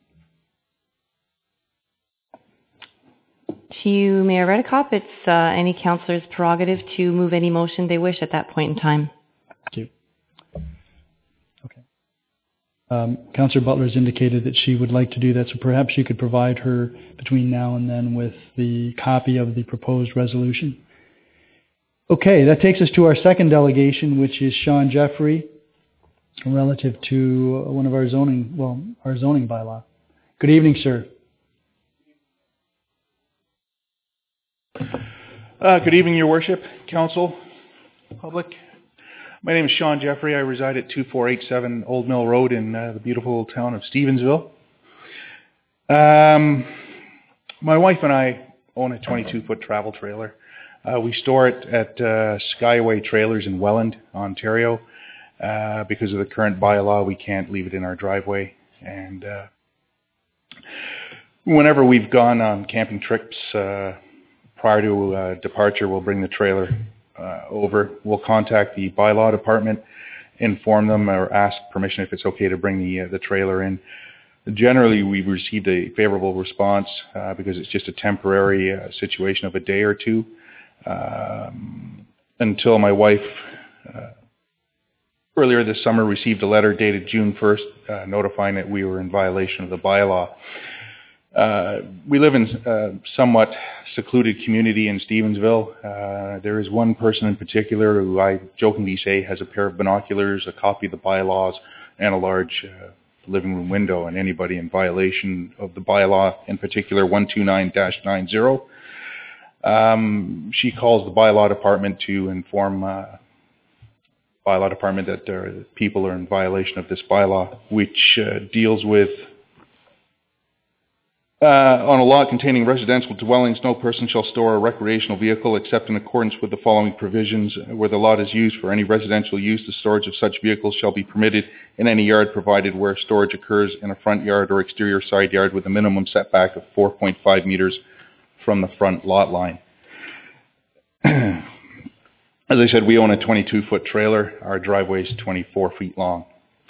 To you, Mayor Redekop, it's any councillor's prerogative to move any motion they wish at that point in time. Thank you. Okay. Councillor Butler has indicated that she would like to do that, so perhaps you could provide her between now and then with the copy of the proposed resolution. Okay, that takes us to our second delegation, which is Sean Jeffrey, relative to one of our zoning bylaw. Good evening, sir. Good evening, Your Worship, Council, public. My name is Sean Jeffrey. I reside at 2487 Old Mill Road in the beautiful town of Stevensville. My wife and I own a 22-foot travel trailer. We store it at Skyway Trailers in Welland, Ontario. Because of the current bylaw, we can't leave it in our driveway. And whenever we've gone on camping trips, prior to departure, we'll bring the trailer over. We'll contact the bylaw department, inform them or ask permission if it's okay to bring the trailer in. Generally, we've received a favorable response because it's just a temporary situation of a day or two until my wife earlier this summer received a letter dated June 1st notifying that we were in violation of the bylaw. We live in a somewhat secluded community in Stevensville. There is one person in particular who I jokingly say has a pair of binoculars, a copy of the bylaws, and a large living room window, and anybody in violation of the bylaw, in particular 129-90, she calls the bylaw department to inform bylaw department that people are in violation of this bylaw, which deals with on a lot containing residential dwellings, no person shall store a recreational vehicle except in accordance with the following provisions. Where the lot is used for any residential use, the storage of such vehicles shall be permitted in any yard provided where storage occurs in a front yard or exterior side yard with a minimum setback of 4.5 meters from the front lot line. As I said, we own a 22-foot trailer. Our driveway is 24 feet long.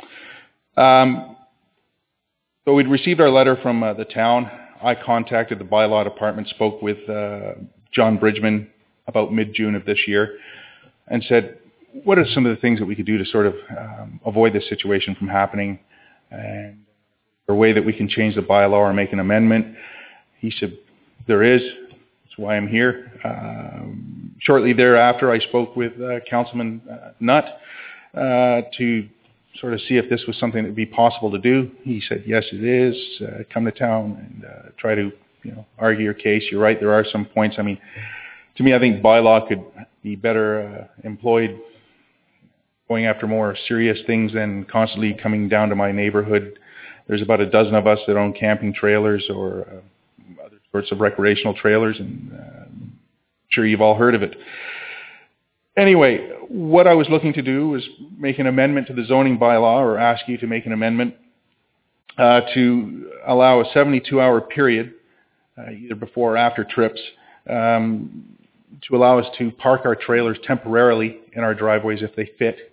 So we'd received our letter from the town. I contacted the bylaw department, spoke with John Bridgman about mid-June of this year, and said, what are some of the things that we could do to sort of avoid this situation from happening, and a way that we can change the bylaw or make an amendment? He said, there is. That's why I'm here. Shortly thereafter, I spoke with Councilman Nutt to sort of see if this was something that would be possible to do. He said, yes, it is. Come to town and try to, argue your case. You're right, there are some points. I mean, to me, I think bylaw could be better employed going after more serious things than constantly coming down to my neighborhood. There's about a dozen of us that own camping trailers or other sorts of recreational trailers, and I'm sure you've all heard of it. Anyway, what I was looking to do was make an amendment to the zoning bylaw, or ask you to make an amendment to allow a 72-hour period, either before or after trips, to allow us to park our trailers temporarily in our driveways if they fit.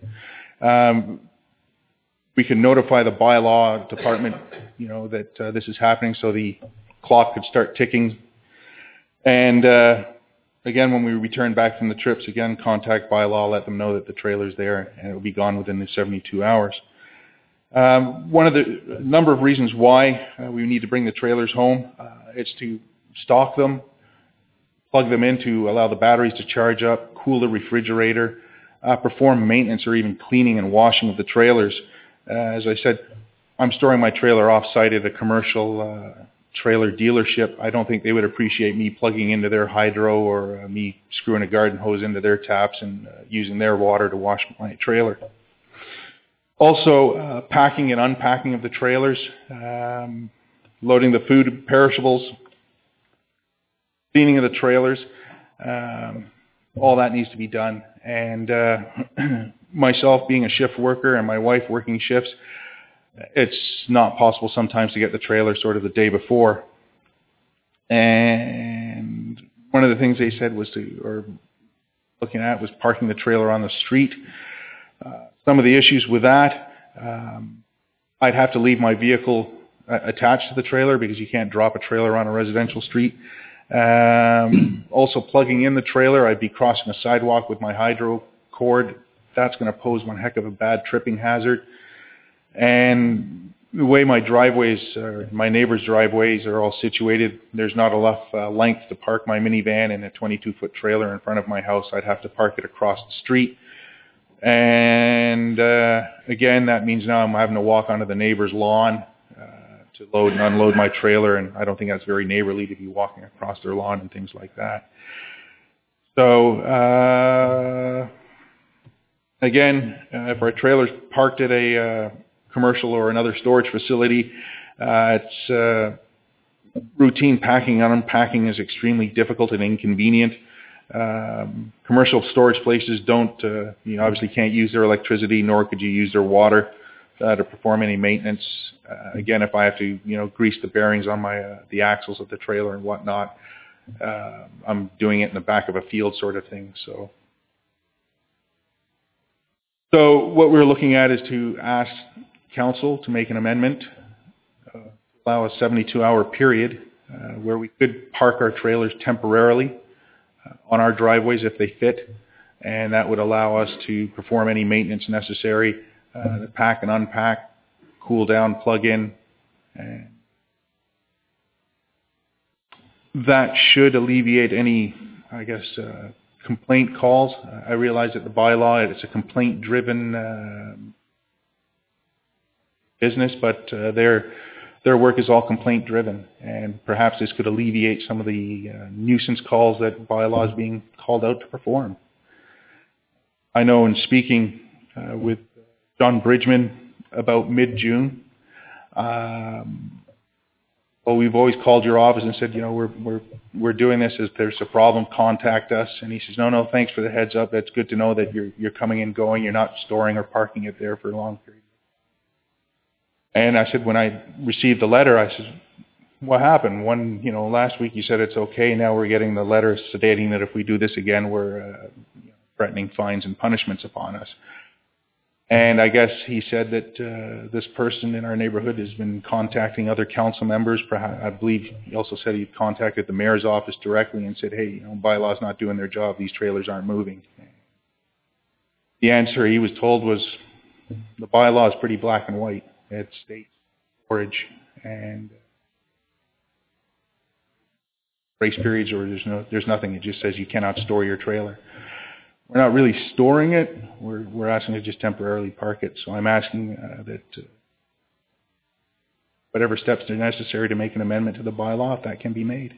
We can notify the bylaw department, that this is happening, so the clock could start ticking. And again, when we return back from the trips, again, contact bylaw, let them know that the trailer's there, and it will be gone within the 72 hours. One of the number of reasons why we need to bring the trailers home, it's to stock them, plug them in to allow the batteries to charge up, cool the refrigerator, perform maintenance or even cleaning and washing of the trailers. As I said, I'm storing my trailer off-site at a commercial trailer dealership. I don't think they would appreciate me plugging into their hydro or me screwing a garden hose into their taps and using their water to wash my trailer. Also, packing and unpacking of the trailers, loading the food, perishables, cleaning of the trailers, all that needs to be done. And myself being a shift worker and my wife working shifts, it's not possible sometimes to get the trailer sort of the day before. And one of the things they said was looking at was parking the trailer on the street. Some of the issues with that, I'd have to leave my vehicle attached to the trailer because you can't drop a trailer on a residential street. Also plugging in the trailer, I'd be crossing a sidewalk with my hydro cord. That's going to pose one heck of a bad tripping hazard. And the way my driveways, my neighbors' driveways are all situated, there's not enough length to park my minivan in a 22-foot trailer in front of my house. I'd have to park it across the street. And again, that means now I'm having to walk onto the neighbor's lawn to load and unload my trailer, and I don't think that's very neighborly to be walking across their lawn and things like that. So again, if our trailer's parked at a commercial or another storage facility, it's routine packing and unpacking is extremely difficult and inconvenient. Commercial storage places don't, obviously can't use their electricity, nor could you use their water to perform any maintenance. Again, if I have to, grease the bearings on the axles of the trailer and whatnot, I'm doing it in the back of a field sort of thing. So what we're looking at is to ask council to make an amendment, allow a 72-hour period where we could park our trailers temporarily on our driveways if they fit, and that would allow us to perform any maintenance necessary, to pack and unpack, cool down, plug in, and that should alleviate any, complaint calls. I realize that the bylaw, it's a complaint-driven business, but their work is all complaint-driven, and perhaps this could alleviate some of the nuisance calls that bylaw is being called out to perform. I know in speaking with John Bridgman about mid-June, we've always called your office and said, we're doing this. If there's a problem, contact us. And he says, no, thanks for the heads up. That's good to know that you're coming and going. You're not storing or parking it there for a long period. And I said, when I received the letter, I said, what happened? Last week you said it's okay. Now we're getting the letter stating that if we do this again, we're threatening fines and punishments upon us. And I guess he said that this person in our neighborhood has been contacting other council members. I believe he also said he contacted the mayor's office directly and said, hey, bylaw's not doing their job. These trailers aren't moving. The answer he was told was the bylaw is pretty black and white. It states storage and grace periods, or there's nothing. It just says you cannot store your trailer. We're not really storing it. We're asking to just temporarily park it. So I'm asking that whatever steps are necessary to make an amendment to the bylaw, if that can be made.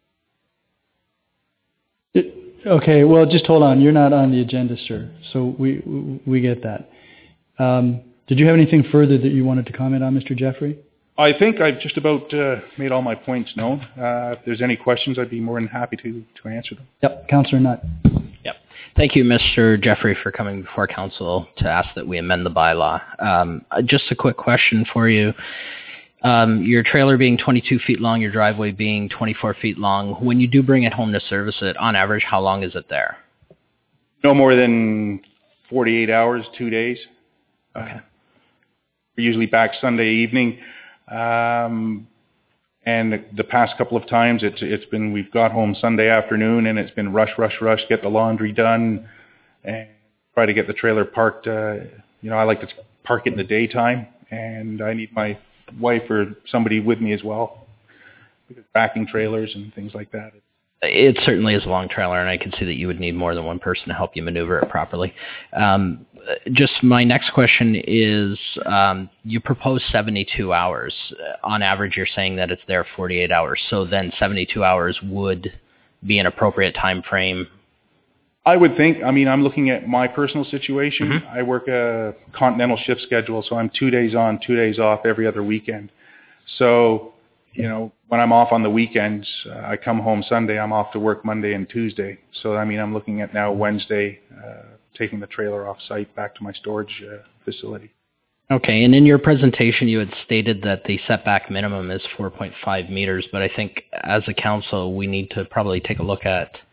Okay, well, just hold on. You're not on the agenda, sir. So we get that. Did you have anything further that you wanted to comment on, Mr. Jeffrey? I think I've just about made all my points known. If there's any questions, I'd be more than happy to answer them. Yep, Councillor Nutt. Yep. Thank you, Mr. Jeffrey, for coming before council to ask that we amend the bylaw. Just a quick question for you. Your trailer being 22 feet long, your driveway being 24 feet long, when you do bring it home to service it, on average, how long is it there? No more than 48 hours, 2 days. Okay. We're usually back Sunday evening. And the past couple of times it's been, we've got home Sunday afternoon and it's been rush, get the laundry done and try to get the trailer parked. I like to park it in the daytime, and I need my wife or somebody with me as well, because backing trailers and things like that. It certainly is a long trailer, and I can see that you would need more than one person to help you maneuver it properly. Just my next question is, you propose 72 hours. On average, you're saying that it's there 48 hours. So then 72 hours would be an appropriate time frame? I would think. I'm looking at my personal situation. Mm-hmm. I work a continental shift schedule, so I'm 2 days on, 2 days off every other weekend. So, when I'm off on the weekends, I come home Sunday, I'm off to work Monday and Tuesday. So, I'm looking at now Wednesday, taking the trailer off site back to my storage facility. Okay, and in your presentation, you had stated that the setback minimum is 4.5 meters, but I think as a council, we need to probably take a look at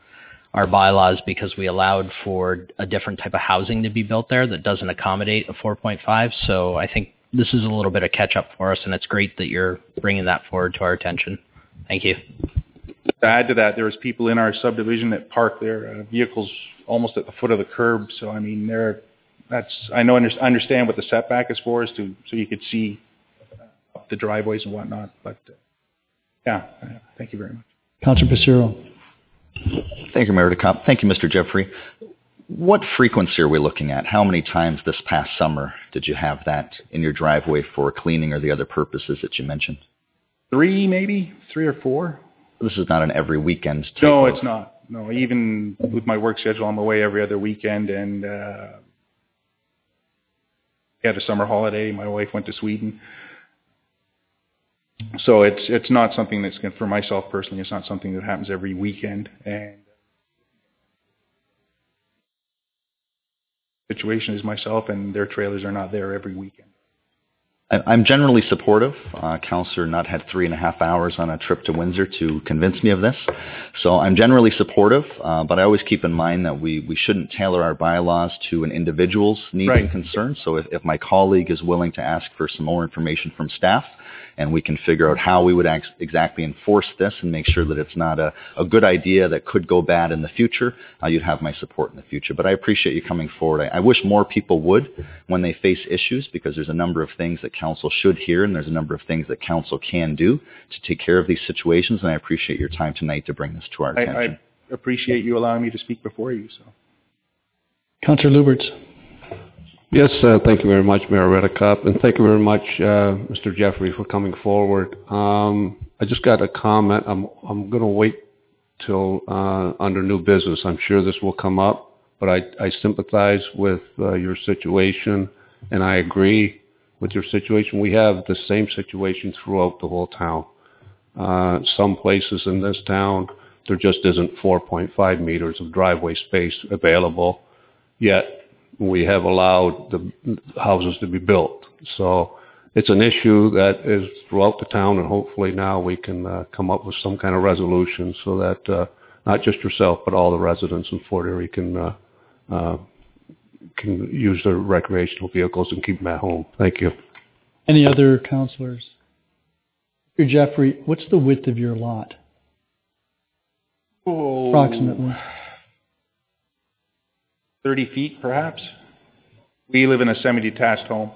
our bylaws because we allowed for a different type of housing to be built there that doesn't accommodate a 4.5. So I think this is a little bit of catch up for us, and it's great that you're bringing that forward to our attention. Thank you. To add to that, there was people in our subdivision that park their vehicles almost at the foot of the curb. So I mean, I understand what the setback is for, so you could see up the driveways and whatnot. But yeah, thank you very much. Councillor Passero. Thank you, Mayor DeCopp. Thank you, Mr. Jeffrey. What frequency are we looking at? How many times this past summer did you have that in your driveway for cleaning or the other purposes that you mentioned? 3 maybe, 3 or 4. This is not an every weekend type No, it's not. No, even with my work schedule, I'm away every other weekend, and we had a summer holiday. My wife went to Sweden. So it's not something that's, for myself personally, it's not something that happens every weekend. And the situation is myself and their trailers are not there every weekend. I'm generally supportive. Councillor Nutt had 3.5 hours on a trip to Windsor to convince me of this. So I'm generally supportive, but I always keep in mind that we shouldn't tailor our bylaws to an individual's need and concern. So if my colleague is willing to ask for some more information from staff, and we can figure out how we would exactly enforce this and make sure that it's not a good idea that could go bad in the future, you'd have my support in the future. But I appreciate you coming forward. I wish more people would when they face issues, because there's a number of things that council should hear, and there's a number of things that council can do to take care of these situations, and I appreciate your time tonight to bring this to our attention. I appreciate you allowing me to speak before you. So, Councillor Luberts. Yes, thank you very much, Mayor Redekop, and thank you very much, Mr. Jeffrey, for coming forward. I just got a comment. I'm going to wait till under new business. I'm sure this will come up, but I sympathize with your situation, and I agree with your situation. We have the same situation throughout the whole town. Some places in this town, there just isn't 4.5 meters of driveway space available, yet we have allowed the houses to be built. So it's an issue that is throughout the town, and hopefully now we can come up with some kind of resolution so that not just yourself, but all the residents in Fort Erie can use their recreational vehicles and keep them at home. Thank you. Any other councillors? Mr. Jeffrey, what's the width of your lot? Approximately. 30 feet, perhaps. We live in a semi-detached home.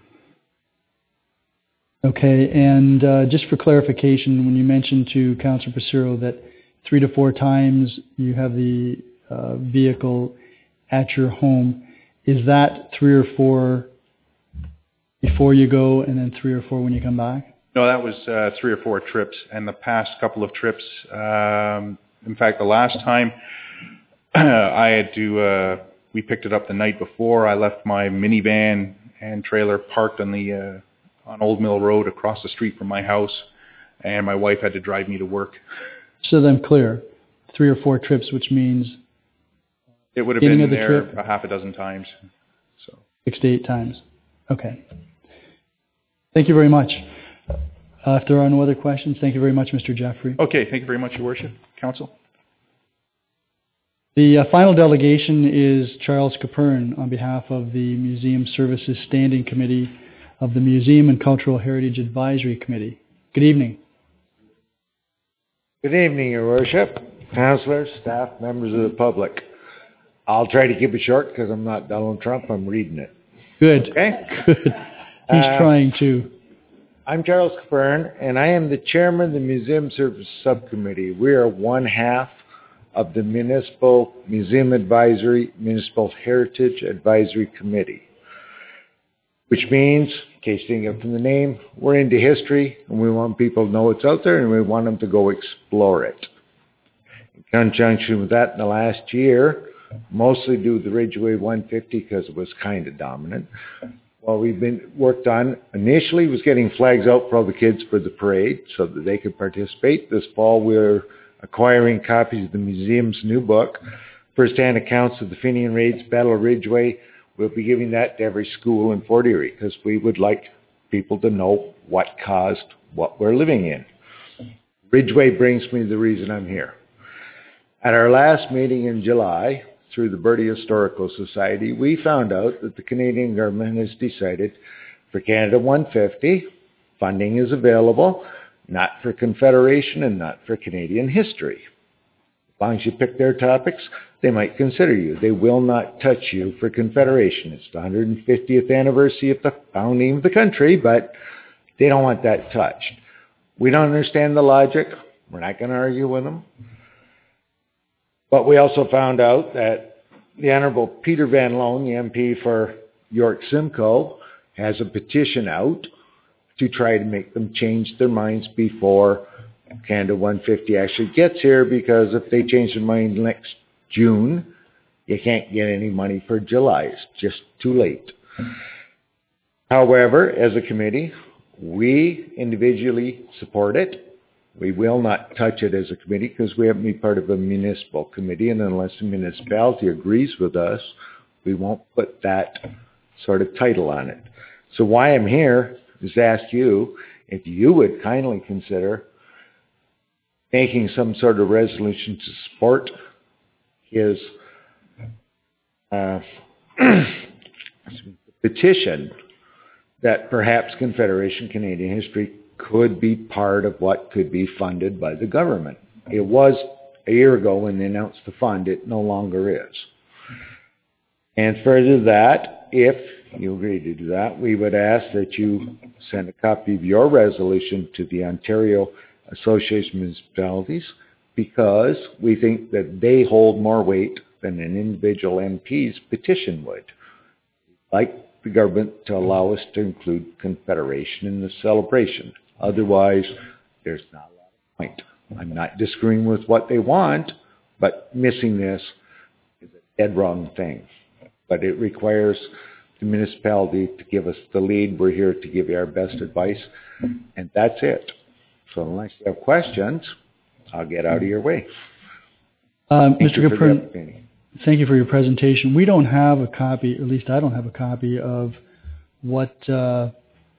Okay, and just for clarification, when you mentioned to Councillor Passero that 3 to 4 times you have the vehicle at your home, is that 3 or 4 before you go and then 3 or 4 when you come back? No, that was 3 or 4 trips, and the past couple of trips, in fact, the last time I had to, we picked it up the night before. I left my minivan and trailer parked on the on Old Mill Road across the street from my house, and my wife had to drive me to work. So then clear, 3 or 4 trips, which means it would have been there a half a dozen times. So 6 to 8 times. Okay. Thank you very much. If there are no other questions, thank you very much, Mr. Jeffrey. Okay, thank you very much, Your Worship. Council. The final delegation is Charles Capern on behalf of the Museum Services Standing Committee of the Museum and Cultural Heritage Advisory Committee. Good evening. Good evening, Your Worship, councillors, staff, members of the public. I'll try to keep it short because I'm not Donald Trump. I'm reading it. Good. Okay? Good. He's trying to. I'm Charles Capern, and I am the chairman of the Museum Service Subcommittee. We are one half of the Municipal Museum Advisory, Municipal Heritage Advisory Committee, which means, in case you didn't get from the name, we're into history, and we want people to know what's out there, and we want them to go explore it. In conjunction with that, in the last year, mostly due to the Ridgeway 150 because it was kind of dominant, what we've been worked on initially was getting flags out for all the kids for the parade so that they could participate. This fall we're acquiring copies of the museum's new book, First-Hand Accounts of the Fenian Raids, Battle of Ridgeway. We'll be giving that to every school in Fort Erie because we would like people to know what caused what we're living in. Ridgeway brings me the reason I'm here. At our last meeting in July, through the Bertie Historical Society, we found out that the Canadian government has decided for Canada 150, funding is available, not for Confederation and not for Canadian history. As long as you pick their topics, they might consider you. They will not touch you for Confederation. It's the 150th anniversary of the founding of the country, but they don't want that touched. We don't understand the logic. We're not going to argue with them. But we also found out that the Honourable Peter Van Loan, the MP for York Simcoe, has a petition out to try to make them change their minds before Canada 150 actually gets here, because if they change their mind next June, you can't get any money for July. It's just too late. However, as a committee, we individually support it. We will not touch it as a committee because we haven't been part of a municipal committee, and unless the municipality agrees with us, we won't put that sort of title on it. So why I'm here is to ask you if you would kindly consider making some sort of resolution to support his petition that perhaps Confederation Canadian history could be part of what could be funded by the government. It was a year ago when they announced the fund. It no longer is. And further to that, if you agree to do that, we would ask that you send a copy of your resolution to the Ontario Association of Municipalities, because we think that they hold more weight than an individual MP's petition would. We'd like the government to allow us to include Confederation in the celebration. Otherwise, there's not a lot of point. I'm not disagreeing with what they want, but missing this is a dead wrong thing. But it requires the municipality to give us the lead. We're here to give you our best advice, and that's it. So unless you have questions, I'll get out of your way. Mr. Capron, thank you for your presentation. We don't have a copy, or at least I don't have a copy of what the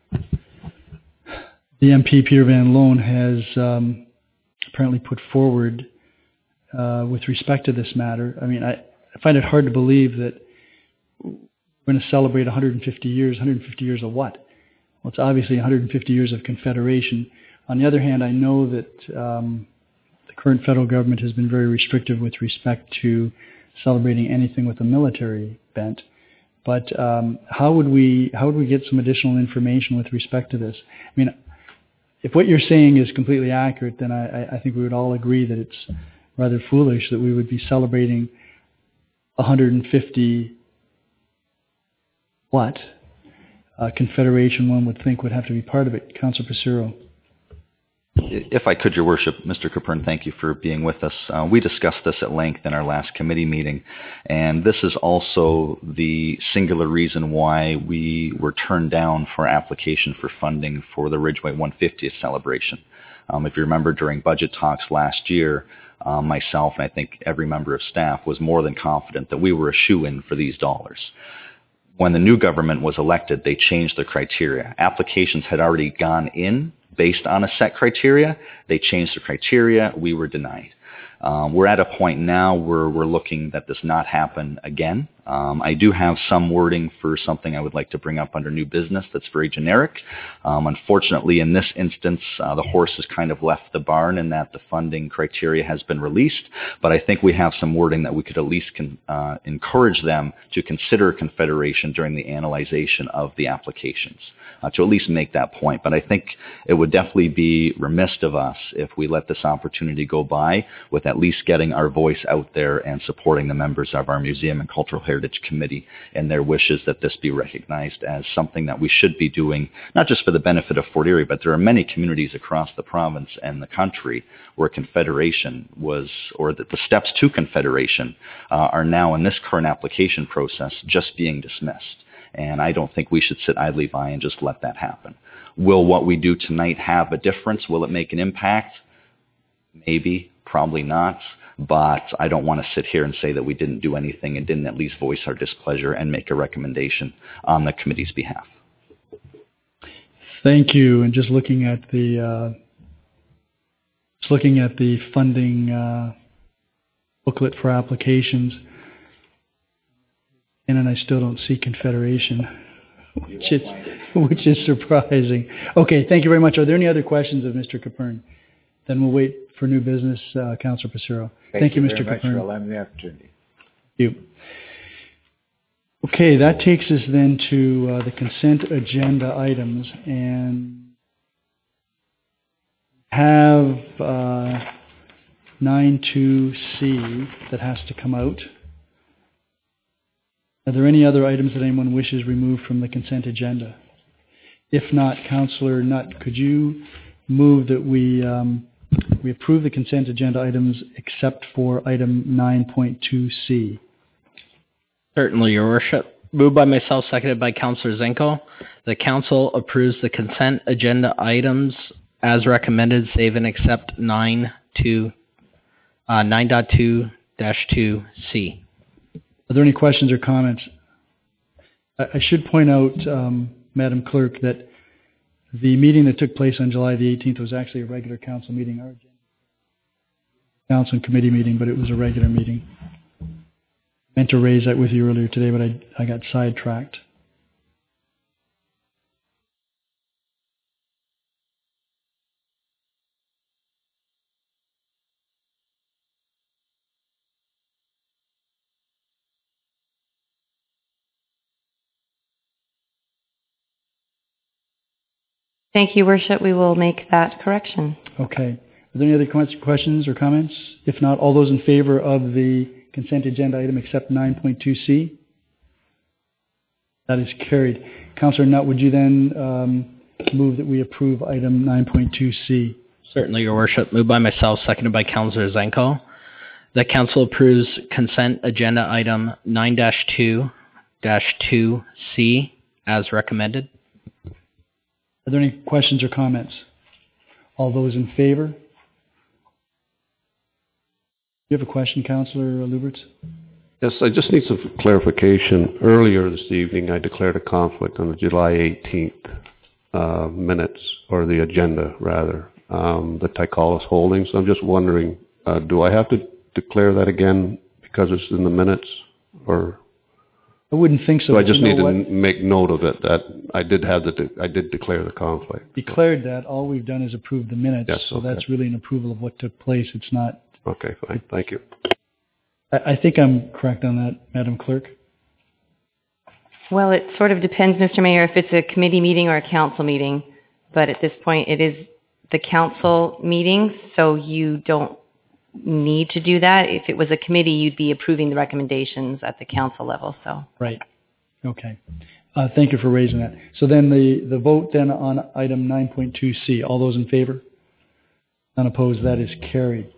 MP Peter Van Loan has apparently put forward with respect to this matter. I mean, I find it hard to believe that we're going to celebrate 150 years. 150 years of what? Well, it's obviously 150 years of Confederation. On the other hand, I know that the current federal government has been very restrictive with respect to celebrating anything with a military bent. But how would we get some additional information with respect to this? I mean, if what you're saying is completely accurate, then I think we would all agree that it's rather foolish that we would be celebrating 150 what? Confederation, one would think, would have to be part of it. Councillor Passero. If I could, Your Worship, Mr. Capron, thank you for being with us. We discussed this at length in our last committee meeting, and this is also the singular reason why we were turned down for application for funding for the Ridgeway 150th celebration. If you remember, during budget talks last year, myself and I think every member of staff was more than confident that we were a shoo-in for these dollars. When the new government was elected, they changed their criteria. Applications had already gone in based on a set criteria. They changed the criteria. We were denied. We're at a point now where we're looking that this not happen again. I do have some wording for something I would like to bring up under new business that's very generic. Unfortunately, in this instance, the horse has kind of left the barn in that the funding criteria has been released, but I think we have some wording that we could at least encourage them to consider Confederation during the analyzation of the applications, to at least make that point. But I think it would definitely be remiss of us if we let this opportunity go by with at least getting our voice out there and supporting the members of our Museum and Cultural Heritage Committee and their wishes that this be recognized as something that we should be doing, not just for the benefit of Fort Erie, but there are many communities across the province and the country where Confederation was, or that the steps to Confederation are now in this current application process just being dismissed. And I don't think we should sit idly by and just let that happen. Will what we do tonight have a difference? Will it make an impact? Maybe, probably not. But I don't want to sit here and say that we didn't do anything and didn't at least voice our displeasure and make a recommendation on the committee's behalf. Thank you. And just looking at the funding booklet for applications. And I still don't see Confederation, which is surprising. Okay, thank you very much. Are there any other questions of Mr. Capern? Then we'll wait for new business, Councillor Passero. Thank you, Mr. Capern. Thank you very much for allowing me the opportunity. Thank you. Okay, that takes us then to the consent agenda items, and have 9.2c that has to come out. Are there any other items that anyone wishes removed from the consent agenda? If not, Councillor Nutt, could you move that we approve the consent agenda items except for item 9.2c? Certainly, Your Worship. Moved by myself, seconded by Councillor Zenko. The Council approves the consent agenda items as recommended, save and except 9.2-2C. Are there any questions or comments? I should point out, Madam Clerk, that the meeting that took place on July the 18th was actually a regular council meeting, our council and committee meeting, but it was a regular meeting. I meant to raise that with you earlier today, but I got sidetracked. Thank you, Worship. We will make that correction. Okay. Are there any other questions or comments? If not, all those in favor of the consent agenda item except 9.2c? That is carried. Councillor Nutt, would you then move that we approve item 9.2c? Certainly, Your Worship. Moved by myself, seconded by Councillor Zenko. The Council approves consent agenda item 9-2-2C as recommended. Are there any questions or comments? All those in favor? Do you have a question, Councillor Lubberts? Yes, I just need some clarification. Earlier this evening, I declared a conflict on the July 18th minutes, or the agenda, rather, the Tycolis Holdings. I'm just wondering, do I have to declare that again because it's in the minutes, or? I wouldn't think so. So I just need to make note of it, that I did declare the conflict. Declared that. All we've done is approve the minutes. Yes, so okay. That's really an approval of what took place. It's not. Okay, fine. Thank you. I think I'm correct on that, Madam Clerk. Well, it sort of depends, Mr. Mayor, if it's a committee meeting or a council meeting. But at this point, it is the council meeting, so you don't need to do that. If it was a committee, you'd be approving the recommendations at the council level. So right. Okay. Thank you for raising that. So then the vote then on item 9.2c. All those in favor? Unopposed? That is carried.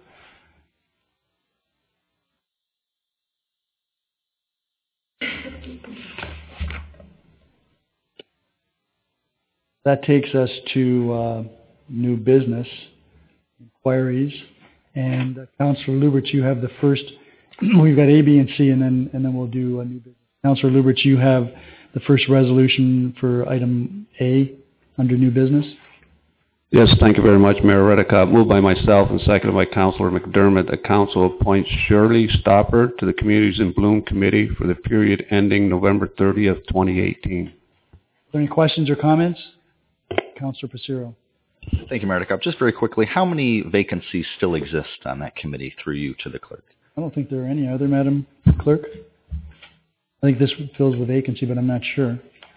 That takes us to new business inquiries. And Councillor Lubberts, you have the first. We've got A, B, and C, and then we'll do a new business. Councillor Lubberts, you have the first resolution for item A under new business. Yes, thank you very much, Mayor Redicott. Moved by myself and seconded by Councillor McDermott that Council appoints Shirley Stopper to the Communities in Bloom Committee for the period ending November 30th, 2018. Are there any questions or comments? Councillor Passero. Thank you, Mayor Redicott. Just very quickly, how many vacancies still exist on that committee through you to the clerk? I don't think there are any. Are there, Madam Clerk? I think this fills the vacancy, but I'm not sure.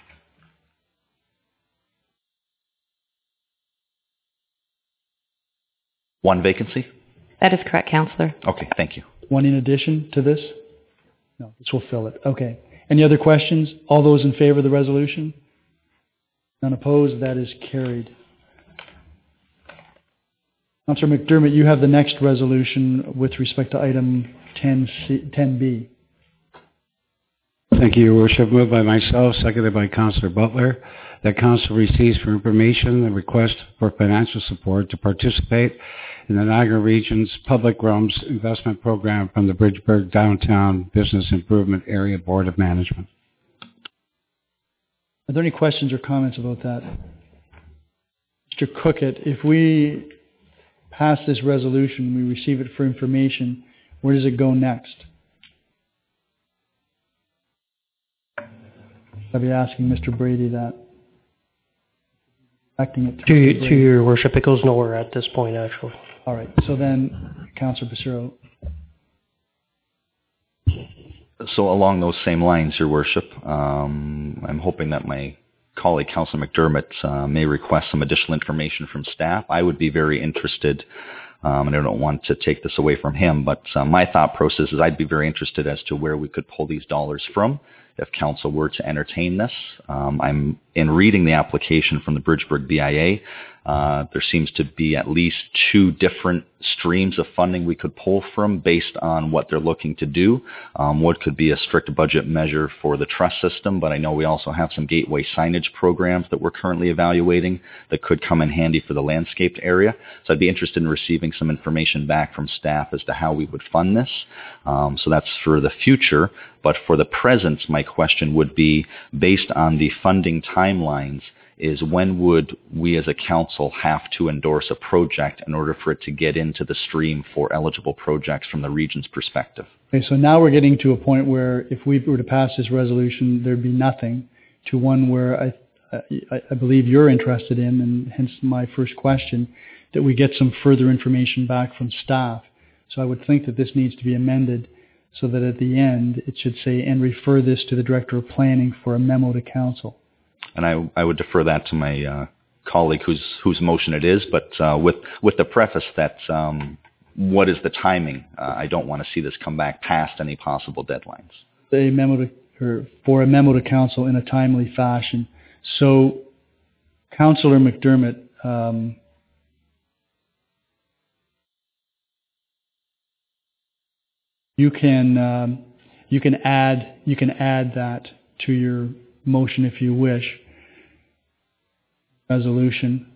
One vacancy? that is correct, Councillor. Okay, thank you. One in addition to this? No, this will fill it. Okay. Any other questions? All those in favor of the resolution? None opposed? That is carried. Councillor McDermott, you have the next resolution with respect to item 10B. Thank you, Your Worship. Moved by myself, seconded by Councillor Butler, that Council receives for information the request for financial support to participate in the Niagara Region's Public Realms Investment Program from the Bridgeburg Downtown Business Improvement Area Board of Management. Are there any questions or comments about that? Mr. Cookett, if we pass this resolution, we receive it for information, Where does it go next? I'll be asking Mr. Brady that. Acting it to your worship, it goes nowhere at this point, actually. All right. So then, Councillor Passero. So along those same lines, Your Worship, I'm hoping that my colleague, Councillor McDermott, may request some additional information from staff. I would be very interested, and I don't want to take this away from him, but my thought process is I'd be very interested as to where we could pull these dollars from if council were to entertain this. I'm in reading the application from the Bridgeburg BIA. There seems to be at least 2 different streams of funding we could pull from based on what they're looking to do. What could be a strict budget measure for the trust system, but I know we also have some gateway signage programs that we're currently evaluating that could come in handy for the landscaped area. So I'd be interested in receiving some information back from staff as to how we would fund this. So that's for the future, but for the present, my question would be, based on the funding timelines, is when would we as a council have to endorse a project in order for it to get into the stream for eligible projects from the region's perspective? Okay, so now we're getting to a point where if we were to pass this resolution, there'd be nothing, to one where I believe you're interested in, and hence my first question, that we get some further information back from staff. So I would think that this needs to be amended so that at the end it should say, and refer this to the Director of Planning for a memo to council. And I would defer that to my colleague whose motion it is, but with the preface that what is the timing? I don't want to see this come back past any possible deadlines. For a memo to council in a timely fashion. So, Councillor McDermott, you can add that to your motion if you wish. Resolution,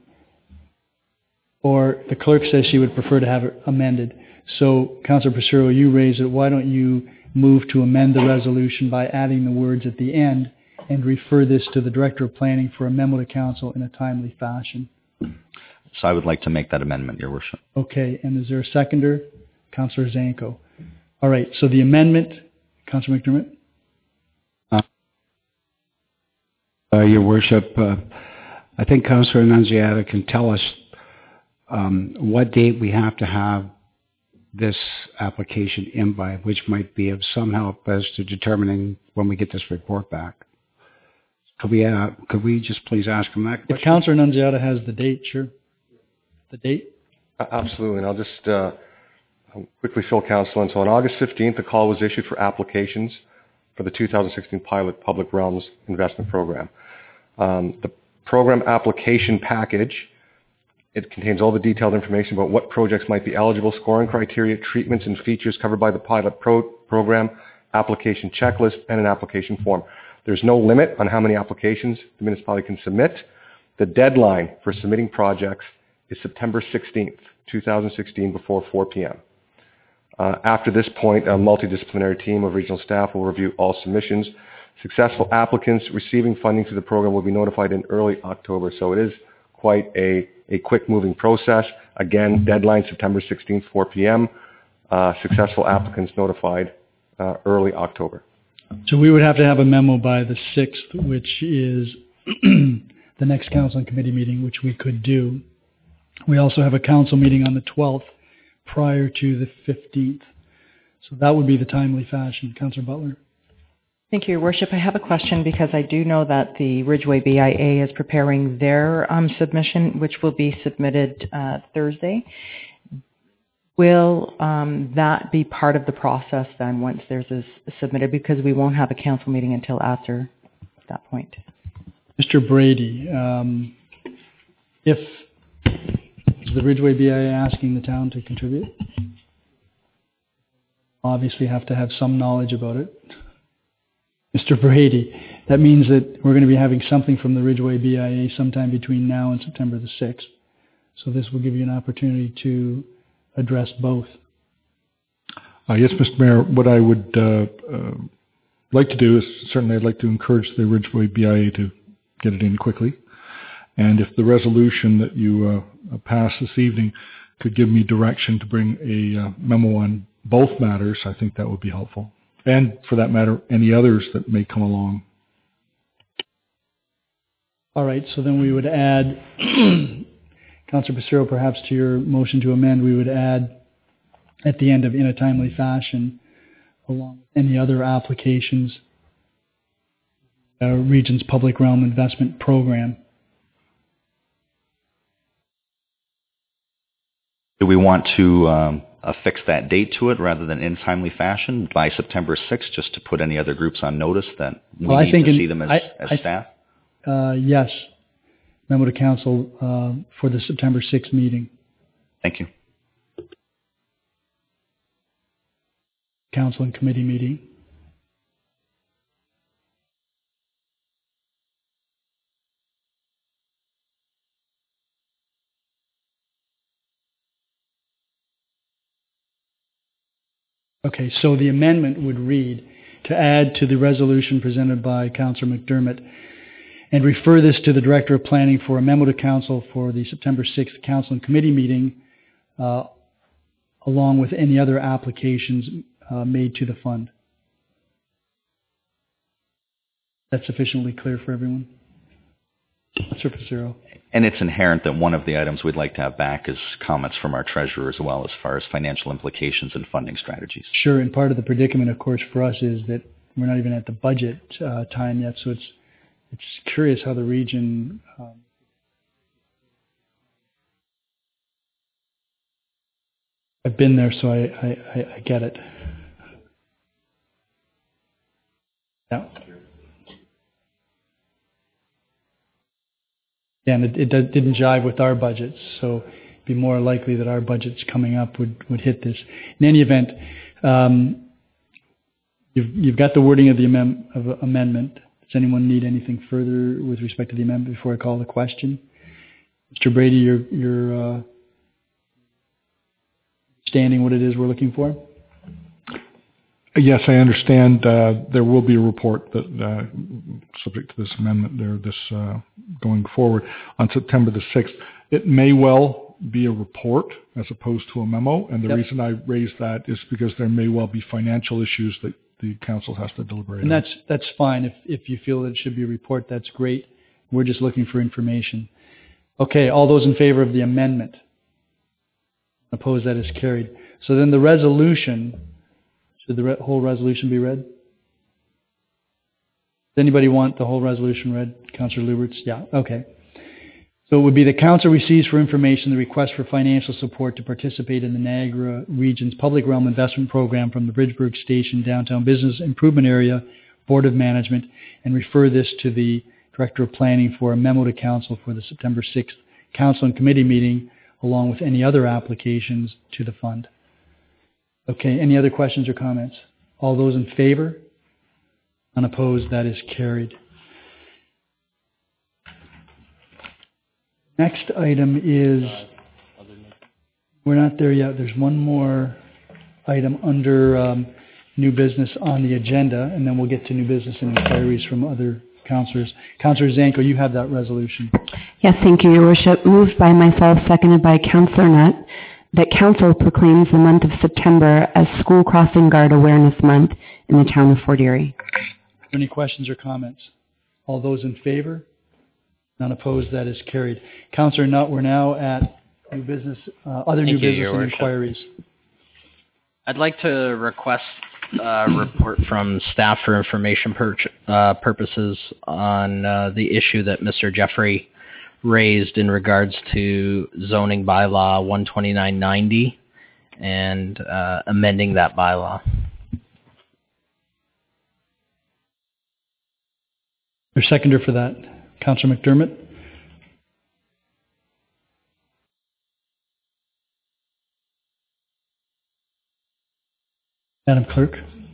or the clerk says she would prefer to have it amended. So, Councillor Passero, you raise it. Why don't you move to amend the resolution by adding the words at the end and refer this to the Director of Planning for a memo to council in a timely fashion? So I would like to make that amendment, Your Worship. Okay, and is there a seconder? Councillor Zanko. All right, so the amendment, Councillor McDermott? Your Worship, I think Councillor Annunziata can tell us what date we have to have this application in by, which might be of some help as to determining when we get this report back. Could we just please ask him that question? If Councillor Annunziata has the date, sure. The date? Absolutely, and I'll just quickly fill council in. So on August 15th, the call was issued for applications for the 2016 Pilot Public Realms Investment Program. The program application package, it contains all the detailed information about what projects might be eligible, scoring criteria, treatments and features covered by the pilot program, application checklist, and an application form. There's no limit on how many applications the municipality can submit. The deadline for submitting projects is September 16th, 2016, before 4 p.m. After this point, a multidisciplinary team of regional staff will review all submissions. Successful applicants receiving funding through the program will be notified in early October. So it is quite a quick-moving process. Again, deadline September 16th, 4 p.m. Successful applicants notified early October. So we would have to have a memo by the 6th, which is the next council and committee meeting, which we could do. We also have a council meeting on the 12th prior to the 15th. So that would be the timely fashion. Councillor Butler. Thank you, Your Worship. I have a question because I do know that the Ridgeway BIA is preparing their submission, which will be submitted Thursday. Will that be part of the process then once theirs is submitted? Because we won't have a council meeting until after that point. Mr. Brady, is the Ridgeway BIA asking the town to contribute? Obviously have to have some knowledge about it. Mr. Brady, that means that we're going to be having something from the Ridgeway BIA sometime between now and September the 6th. So this will give you an opportunity to address both. Yes, Mr. Mayor, what I would like to do is certainly I'd like to encourage the Ridgeway BIA to get it in quickly. And if the resolution that you pass this evening could give me direction to bring a memo on both matters, I think that would be helpful. And for that matter, any others that may come along. All right, so then we would add, Councillor Passero, perhaps to your motion to amend, we would add at the end of in a timely fashion, along with any other applications, Region's Public Realm Investment Program. Do we want to affix that date to it rather than in timely fashion by September 6th, just to put any other groups on notice that we need to see them as staff? Yes. Memo to Council for the September 6th meeting. Thank you. Council and committee meeting. Okay, so the amendment would read to add to the resolution presented by Councillor McDermott and refer this to the Director of Planning for a memo to Council for the September 6th Council and Committee meeting, along with any other applications made to the fund. That's sufficiently clear for everyone? Councillor Passero. And it's inherent that one of the items we'd like to have back is comments from our treasurer as well as far as financial implications and funding strategies. Sure, and part of the predicament, of course, for us is that we're not even at the budget time yet, so it's curious how the region I've been there, so I get it. Yeah. Yeah, and it didn't jive with our budgets, so it'd be more likely that our budgets coming up would hit this. In any event, you've got the wording of the amendment. Does anyone need anything further with respect to the amendment before I call the question? Mr. Brady, you're understanding what it is we're looking for? Yes, I understand. There will be a report that, subject to this amendment, going forward on September the 6th. It may well be a report as opposed to a memo, and the reason I raise that is because there may well be financial issues that the council has to deliberate on. And that's fine. If you feel that it should be a report, that's great. We're just looking for information. Okay, all those in favor of the amendment? Opposed, that is carried. So then the resolution, should the whole resolution be read? Does anybody want the whole resolution read? Councillor Lubberts? Yeah, okay. So it would be the Council receives for information the request for financial support to participate in the Niagara Region's Public Realm Investment Program from the Bridgeburg Station Downtown Business Improvement Area Board of Management, and refer this to the Director of Planning for a memo to Council for the September 6th Council and Committee meeting, along with any other applications to the fund. Okay, any other questions or comments? All those in favor? Unopposed, that is carried. Next item is, we're not there yet. There's one more item under new business on the agenda, and then we'll get to new business and inquiries from other councillors. Councillor Zanko, you have that resolution. Yes, thank you, Your Worship. Moved by myself, seconded by Councillor Nutt, that Council proclaims the month of September as School Crossing Guard Awareness Month in the town of Fort Erie. Any questions or comments? All those in favor? None opposed, that is carried. Councillor Nutt, we're now at new business, other new business and inquiries. I'd like to request a report from staff for information purposes on the issue that Mr. Jeffrey raised in regards to zoning bylaw 12990 and amending that bylaw. Your seconder for that, Councillor McDermott. Madam Clerk.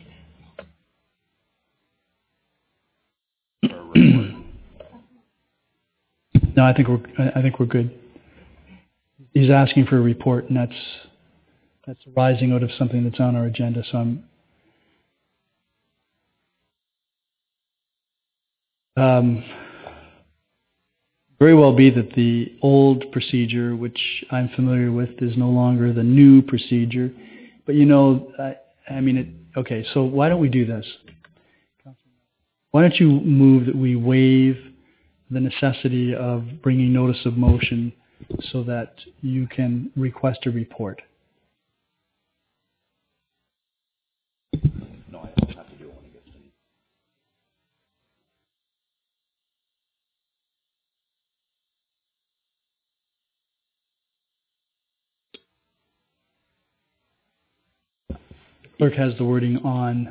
No, I think we're good. He's asking for a report, and that's arising out of something that's on our agenda. So I'm very well be that the old procedure, which I'm familiar with, is no longer the new procedure, But okay, so why don't we do this? Why don't you move that we waive the necessity of bringing notice of motion so that you can request a report? No, I don't have to do it when it gets to me. The clerk has the wording on.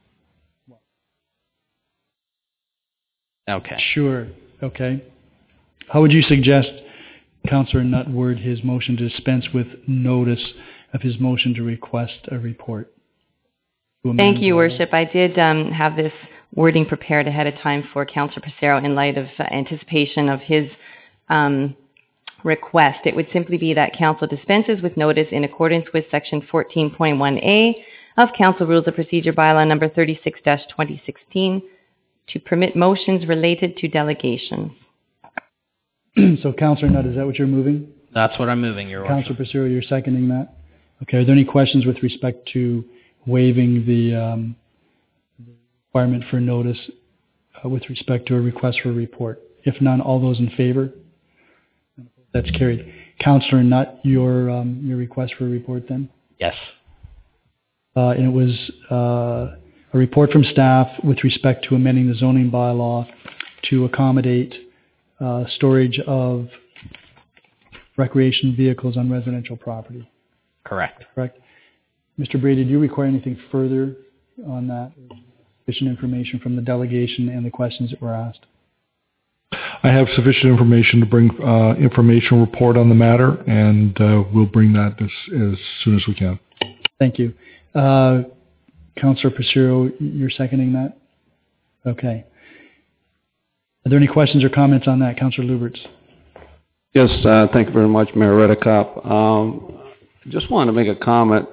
Okay. Sure. Okay. How would you suggest Councillor Nutt word his motion to dispense with notice of his motion to request a report? Thank you, Worship. I did have this wording prepared ahead of time for Councillor Passero in light of anticipation of his request. It would simply be that Council dispenses with notice in accordance with Section 14.1A of Council Rules of Procedure Bylaw number 36-2016 to permit motions related to delegations. So, Councillor Nutt, is that what you're moving? That's what I'm moving, Your Worship. Councillor Passero, you're seconding that? Okay. Are there any questions with respect to waiving the requirement for notice with respect to a request for a report? If none, all those in favor? That's carried. Councillor Nutt, your request for a report then? Yes. And it was a report from staff with respect to amending the zoning bylaw to accommodate storage of recreation vehicles on residential property. Correct. Correct. Mr. Brady, do you require anything further on that? Sufficient information from the delegation and the questions that were asked? I have sufficient information to bring information report on the matter, and we'll bring that as soon as we can. Thank you. Councillor Passero, you're seconding that? Okay. Are there any questions or comments on that? Councillor Lubberts. Yes, thank you very much, Mayor Redekop. Just wanted to make a comment.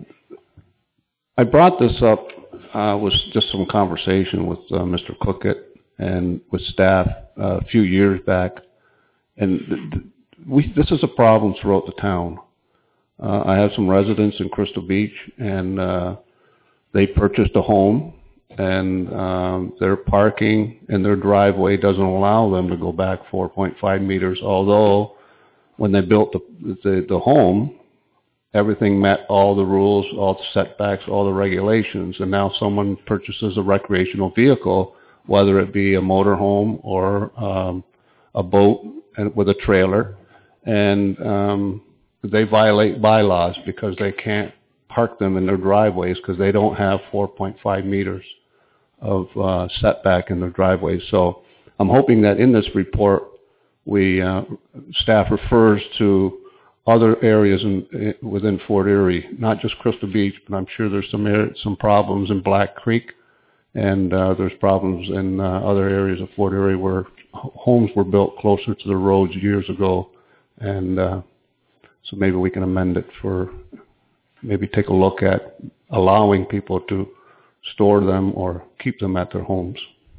I brought this up with just some conversation with Mr. Cookett and with staff a few years back, and this is a problem throughout the town. I have some residents in Crystal Beach, and they purchased a home, and their parking in their driveway doesn't allow them to go back 4.5 meters, although when they built the home, everything met all the rules, all the setbacks, all the regulations, and now someone purchases a recreational vehicle, whether it be a motorhome or a boat with a trailer, and they violate bylaws because they can't park them in their driveways because they don't have 4.5 meters of setback in their driveways. So I'm hoping that in this report, staff refers to other areas within Fort Erie, not just Crystal Beach, but I'm sure there's some problems in Black Creek, and there's problems in other areas of Fort Erie where homes were built closer to the roads years ago, and so maybe we can amend it maybe take a look at allowing people to store them or keep them at their homes.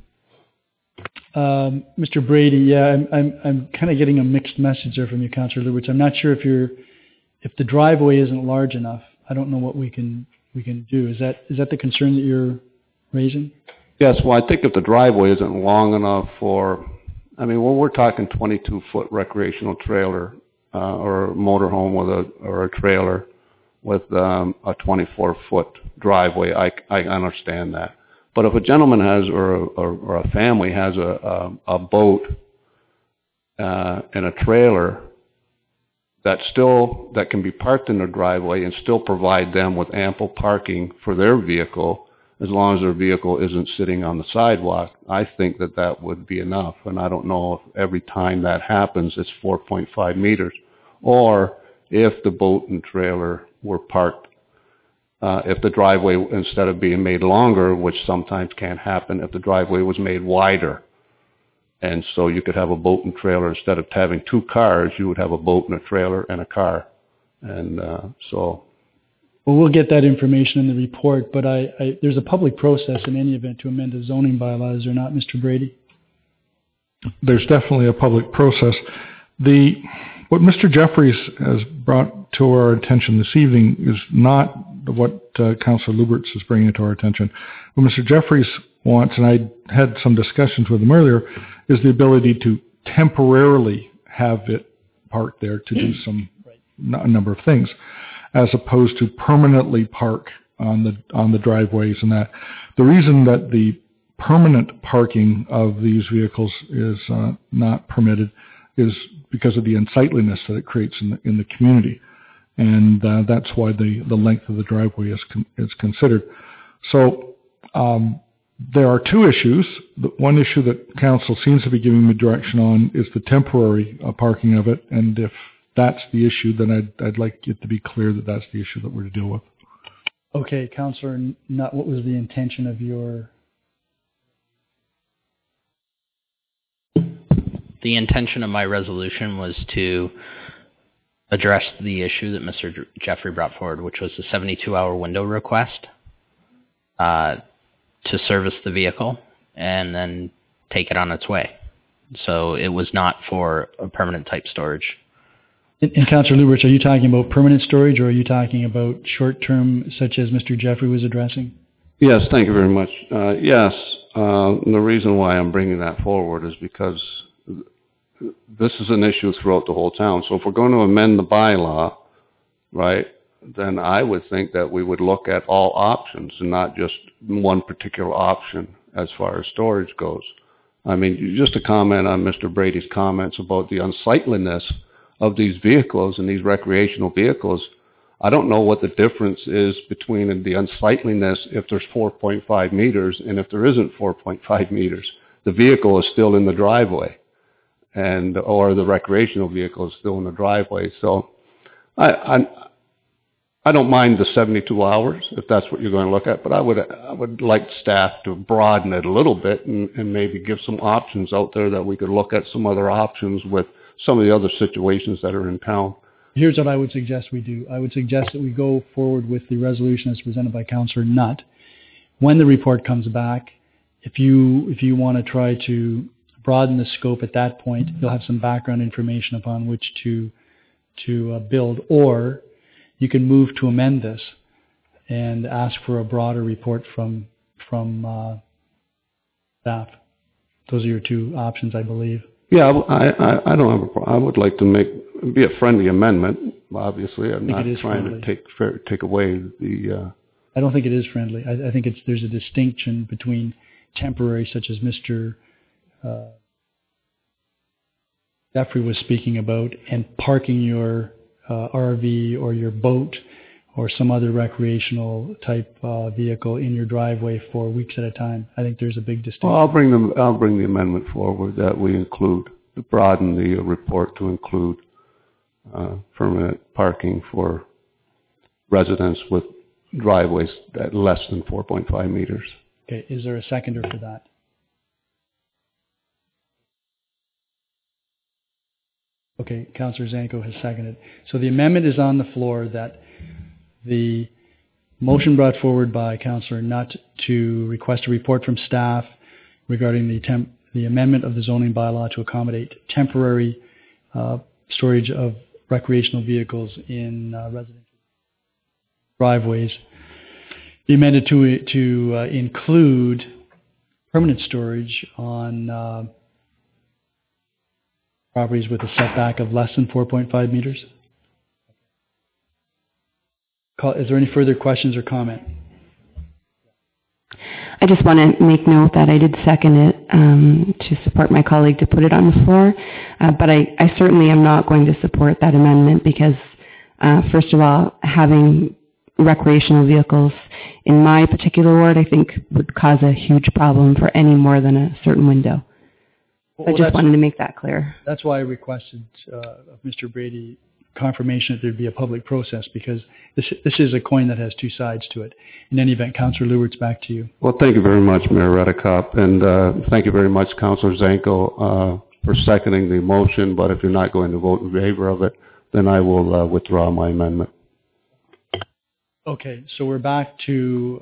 Mr. Brady, yeah, I'm kind of getting a mixed message there from you, Councillor Lubberts. I'm not sure if the driveway isn't large enough. I don't know what we can do. Is that the concern that you're raising? Yes. Well, I think if the driveway isn't long enough when we're talking 22-foot recreational trailer or a motorhome or a trailer with a 24-foot driveway, I understand that. But if a gentleman has or a family has a boat and a trailer that can be parked in their driveway and still provide them with ample parking for their vehicle, as long as their vehicle isn't sitting on the sidewalk, I think that would be enough. And I don't know if every time that happens it's 4.5 meters, or if the boat and trailer were parked. If the driveway, instead of being made longer, which sometimes can't happen, if the driveway was made wider. And so you could have a boat and trailer, instead of having two cars, you would have a boat and a trailer and a car. And so... Well, we'll get that information in the report, but there's a public process in any event to amend the zoning bylaw, is there not, Mr. Brady? There's definitely a public process. What Mr. Jeffries has brought to our attention this evening is not what Councillor Luberts is bringing to our attention. What Mr. Jeffries wants, and I had some discussions with him earlier, is the ability to temporarily have it parked there to do a number of things, as opposed to permanently park on the driveways and that. The reason that the permanent parking of these vehicles is not permitted is because of the unsightliness that it creates in the community, and that's why the length of the driveway is considered. So there are two issues. The one issue that council seems to be giving me direction on is the temporary parking of it, and if that's the issue, then I'd like it to be clear that that's the issue that we're to deal with. Okay, Councillor Nutt, what was the intention of your... The intention of my resolution was to address the issue that Mr. Jeffrey brought forward, which was the 72-hour window request to service the vehicle and then take it on its way. So it was not for a permanent type storage. And Councillor Luberts, are you talking about permanent storage, or are you talking about short-term, such as Mr. Jeffrey was addressing? Yes, thank you very much. Yes, and the reason why I'm bringing that forward is because this is an issue throughout the whole town. So if we're going to amend the bylaw, right, then I would think that we would look at all options and not just one particular option as far as storage goes. I mean, just to comment on Mr. Brady's comments about the unsightliness of these vehicles and these recreational vehicles, I don't know what the difference is between the unsightliness if there's 4.5 meters and if there isn't 4.5 meters. The vehicle is still in the driveway, or the recreational vehicle is still in the driveway. So I don't mind the 72 hours if that's what you're going to look at, but I would like staff to broaden it a little bit and maybe give some options out there that we could look at some other options with some of the other situations that are in town. Here's what I would suggest we do. I would suggest that we go forward with the resolution as presented by Councillor Nutt. When the report comes back, if you want to try to broaden the scope at that point, you'll have some background information upon which to build, or you can move to amend this and ask for a broader report from staff. Those are your two options, I believe. Yeah, I don't have a problem. I would like to be a friendly amendment. Obviously, I'm not trying to take away the... I don't think it is friendly. I think there's a distinction between temporary, such as Mr. Jeffrey was speaking about, and parking your RV or your boat or some other recreational type vehicle in your driveway for weeks at a time. I think there's a big distinction. Well, I'll bring the amendment forward that we broaden the report to include permanent parking for residents with driveways at less than 4.5 meters. Okay, is there a seconder for that? Okay, Councillor Zanko has seconded. So the amendment is on the floor that the motion brought forward by Councillor Nutt to request a report from staff regarding the amendment of the zoning bylaw to accommodate temporary storage of recreational vehicles in residential driveways be amended to include permanent storage on properties with a setback of less than 4.5 meters. Is there any further questions or comment? I just want to make note that I did second it to support my colleague to put it on the floor, but I certainly am not going to support that amendment because, first of all, having recreational vehicles in my particular ward, I think, would cause a huge problem for any more than a certain window. I just wanted to make that clear. That's why I requested of Mr. Brady confirmation that there'd be a public process, because this is a coin that has two sides to it. In any event, Councillor Luberts, back to you. Well, thank you very much, Mayor Redekop, and thank you very much, Councillor Zanko, for seconding the motion, but if you're not going to vote in favor of it, then I will withdraw my amendment. Okay, so we're back to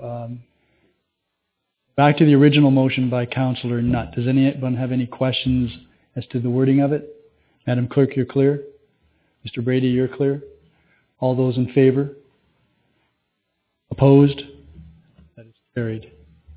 the original motion by Councillor Nutt. Does anyone have any questions as to the wording of it? Madam Clerk, you're clear? Mr. Brady, you're clear? All those in favor? Opposed? That is carried.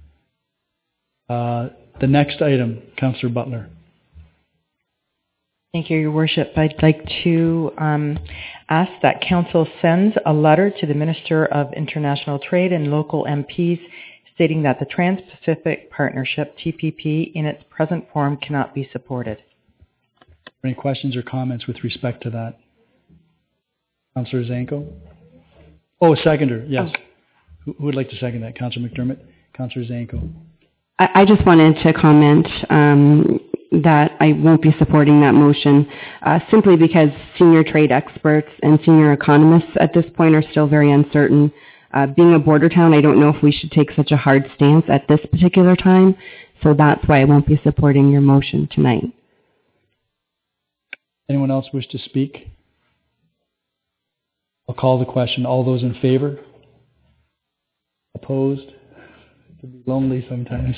The next item, Councillor Butler. Thank you, Your Worship. I'd like to ask that Council sends a letter to the Minister of International Trade and local MPs stating that the Trans-Pacific Partnership, TPP, in its present form cannot be supported. Any questions or comments with respect to that? Councillor Zanko? Oh, seconder, yes. Oh. Who would like to second that? Councillor McDermott? Councillor Zanko? I just wanted to comment that I won't be supporting that motion simply because senior trade experts and senior economists at this point are still very uncertain. Being a border town, I don't know if we should take such a hard stance at this particular time, so that's why I won't be supporting your motion tonight. Anyone else wish to speak? I'll call the question. All those in favor? Opposed? It can be lonely sometimes.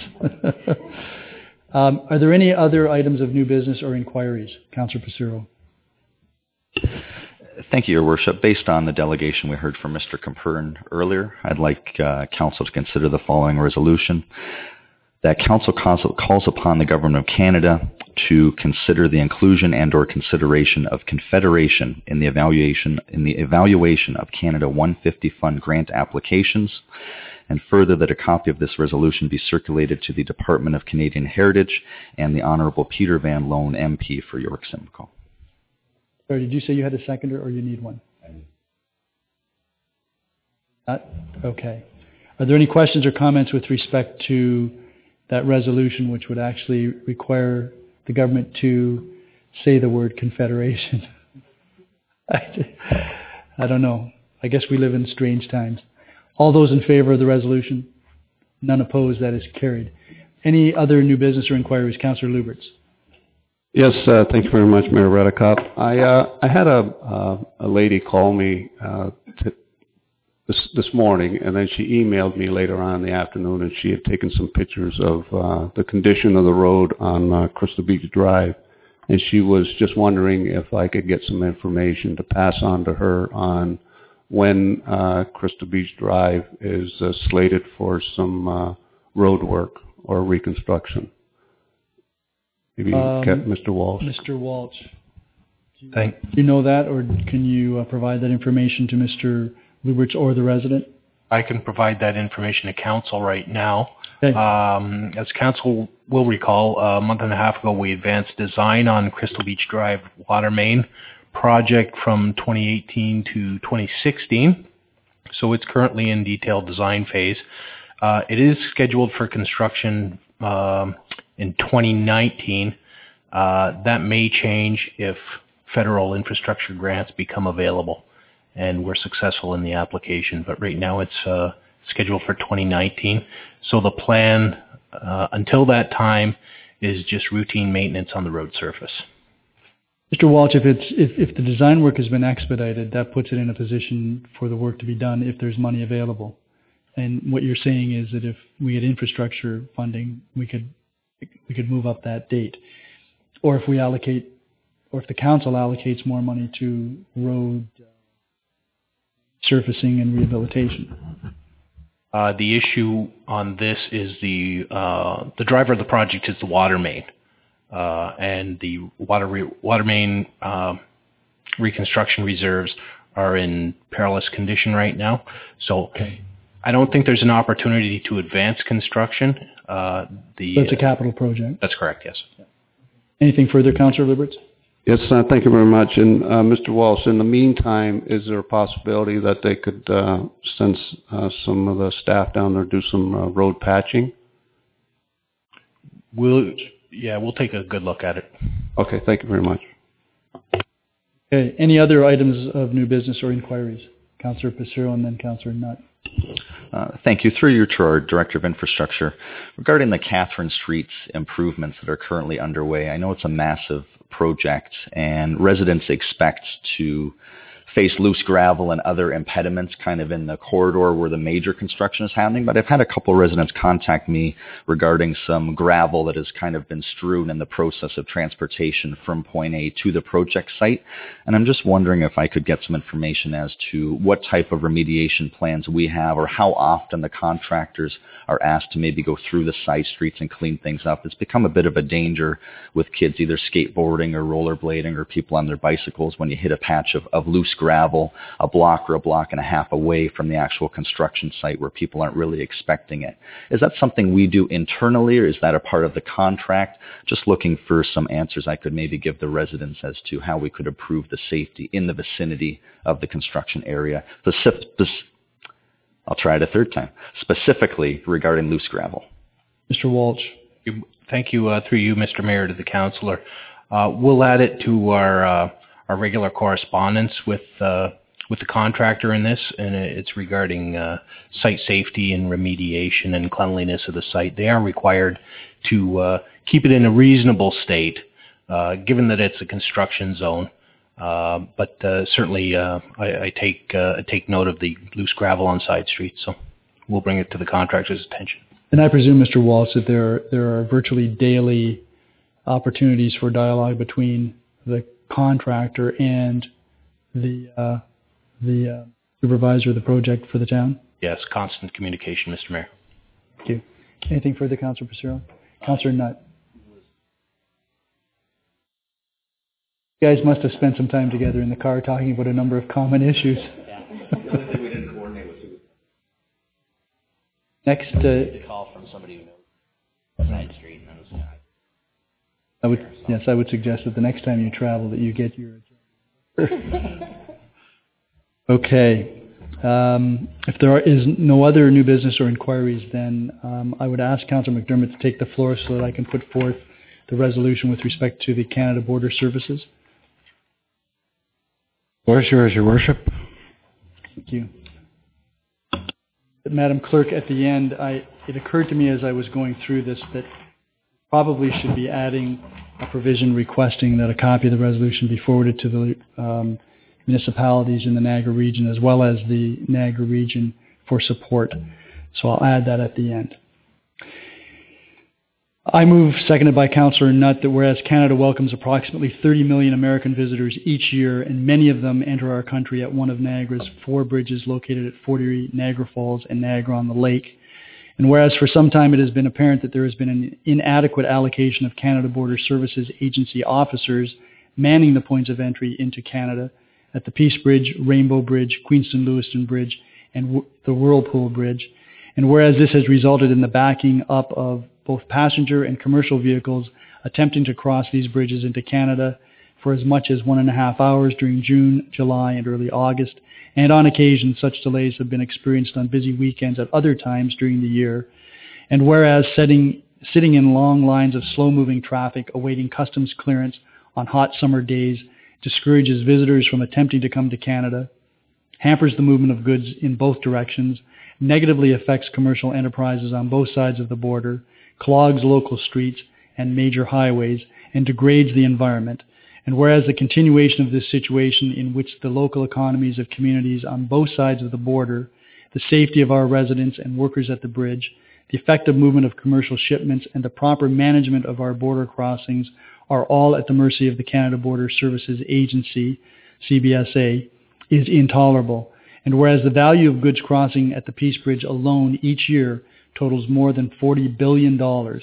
Are there any other items of new business or inquiries? Councillor Passero. Thank you, Your Worship. Based on the delegation we heard from Mr. Compern earlier, I'd like Council to consider the following resolution. That Council calls upon the Government of Canada to consider the inclusion and or consideration of Confederation in the evaluation of Canada 150 Fund grant applications, and further that a copy of this resolution be circulated to the Department of Canadian Heritage and the Honourable Peter Van Loan MP for York Simcoe. Sorry, did you say you had a seconder or you need one? Not? Okay. Are there any questions or comments with respect to that resolution, which would actually require the government to say the word Confederation? I don't know. I guess we live in strange times. All those in favor of the resolution? None opposed. That is carried. Any other new business or inquiries? Councillor Luberts. Yes, thank you very much, Mayor Redekop. I had a lady call me this morning, and then she emailed me later on in the afternoon, and she had taken some pictures of the condition of the road on Crystal Beach Drive, and she was just wondering if I could get some information to pass on to her on when Crystal Beach Drive is slated for some road work or reconstruction. Maybe Mr. Walsh. Mr. Walsh. Do you know that, or can you provide that information to Mr. Luberts or the resident? I can provide that information to Council right now. Okay. As Council will recall, a month and a half ago we advanced design on Crystal Beach Drive water main project from 2018 to 2016. So it's currently in detailed design phase. It is scheduled for construction in 2019. That may change if federal infrastructure grants become available and we're successful in the application. But right now it's scheduled for 2019. So the plan until that time is just routine maintenance on the road surface. Mr. Walsh, if the design work has been expedited, that puts it in a position for the work to be done if there's money available. And what you're saying is that if we had infrastructure funding, we could move up that date. Or if we allocate, or if the council allocates more money to road surfacing and rehabilitation. The issue on this is the driver of the project is the water main. And the water main reconstruction reserves are in perilous condition right now. So I don't think there's an opportunity to advance construction. So it's a capital project? That's correct, yes. Anything further, Councillor Luberts? Yes, thank you very much. And Mr. Walsh, in the meantime, is there a possibility that they could send some of the staff down there to do some road patching? We'll take a good look at it. Okay, thank you very much. Okay, any other items of new business or inquiries? Councillor Passero and then Councillor Nutt. Thank you. Through you to our Director of Infrastructure. Regarding the Catherine Streets improvements that are currently underway, I know it's a massive project and residents expect to face loose gravel and other impediments kind of in the corridor where the major construction is happening. But I've had a couple residents contact me regarding some gravel that has kind of been strewn in the process of transportation from point A to the project site. And I'm just wondering if I could get some information as to what type of remediation plans we have, or how often the contractors are asked to maybe go through the side streets and clean things up. It's become a bit of a danger with kids either skateboarding or rollerblading or people on their bicycles when you hit a patch of loose gravel a block or a block and a half away from the actual construction site where people aren't really expecting it. Is that something we do internally, or is that a part of the contract? Just looking for some answers I could maybe give the residents as to how we could improve the safety in the vicinity of the construction area. I'll try it a third time. Specifically regarding loose gravel. Mr. Walsh. Thank you, through you, Mr. Mayor, to the councillor. We'll add it to our regular correspondence with the contractor in this, and it's regarding site safety and remediation and cleanliness of the site. They are required to keep it in a reasonable state, given that it's a construction zone. But certainly I take note of the loose gravel on side streets, so we'll bring it to the contractor's attention. And I presume, Mr. Walsh, that there are virtually daily opportunities for dialogue between the contractor and the supervisor of the project for the town? Yes, constant communication, Mr. Mayor. Thank you. Anything further, Councillor Passero? Councillor Nutt. You guys must have spent some time together in the car talking about a number of common issues. Next, a call from somebody who knows side street and knows I would suggest that the next time you travel that you get your agenda. Okay. If there is no other new business or inquiries, then I would ask Councillor McDermott to take the floor so that I can put forth the resolution with respect to the Canada Border Services. Floor is yours, Your Worship. Thank you. Madam Clerk, at the end, it occurred to me as I was going through this that probably should be adding a provision requesting that a copy of the resolution be forwarded to the municipalities in the Niagara region as well as the Niagara region for support. So I'll add that at the end. I move, seconded by Councillor Nutt, that whereas Canada welcomes approximately 30 million American visitors each year, and many of them enter our country at one of Niagara's 4 bridges located at 40 Niagara Falls and Niagara-on-the-Lake, and whereas for some time it has been apparent that there has been an inadequate allocation of Canada Border Services Agency officers manning the points of entry into Canada at the Peace Bridge, Rainbow Bridge, Queenston-Lewiston Bridge, and the Whirlpool Bridge, and whereas this has resulted in the backing up of both passenger and commercial vehicles attempting to cross these bridges into Canada for as much as 1.5 hours during June, July, and early August. And on occasion, such delays have been experienced on busy weekends at other times during the year. And whereas sitting in long lines of slow-moving traffic awaiting customs clearance on hot summer days discourages visitors from attempting to come to Canada, hampers the movement of goods in both directions, negatively affects commercial enterprises on both sides of the border, clogs local streets and major highways, and degrades the environment. And whereas the continuation of this situation in which the local economies of communities on both sides of the border, the safety of our residents and workers at the bridge, the effective movement of commercial shipments, and the proper management of our border crossings are all at the mercy of the Canada Border Services Agency, CBSA, is intolerable. And whereas the value of goods crossing at the Peace Bridge alone each year totals more than $40 billion,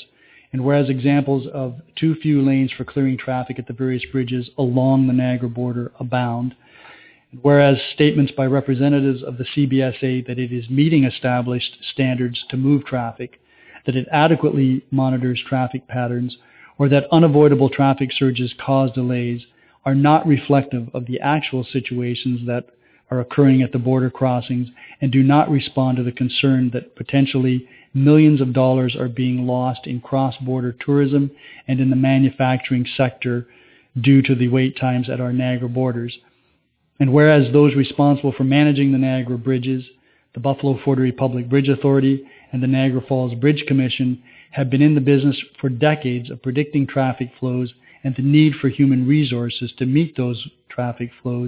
and whereas examples of too few lanes for clearing traffic at the various bridges along the Niagara border abound, and whereas statements by representatives of the CBSA that it is meeting established standards to move traffic, that it adequately monitors traffic patterns, or that unavoidable traffic surges cause delays are not reflective of the actual situations that are occurring at the border crossings and do not respond to the concern that potentially millions of dollars are being lost in cross-border tourism and in the manufacturing sector due to the wait times at our Niagara borders. And whereas those responsible for managing the Niagara bridges, the Buffalo Fort Erie Public Bridge Authority and the Niagara Falls Bridge Commission have been in the business for decades of predicting traffic flows and the need for human resources to meet those traffic flows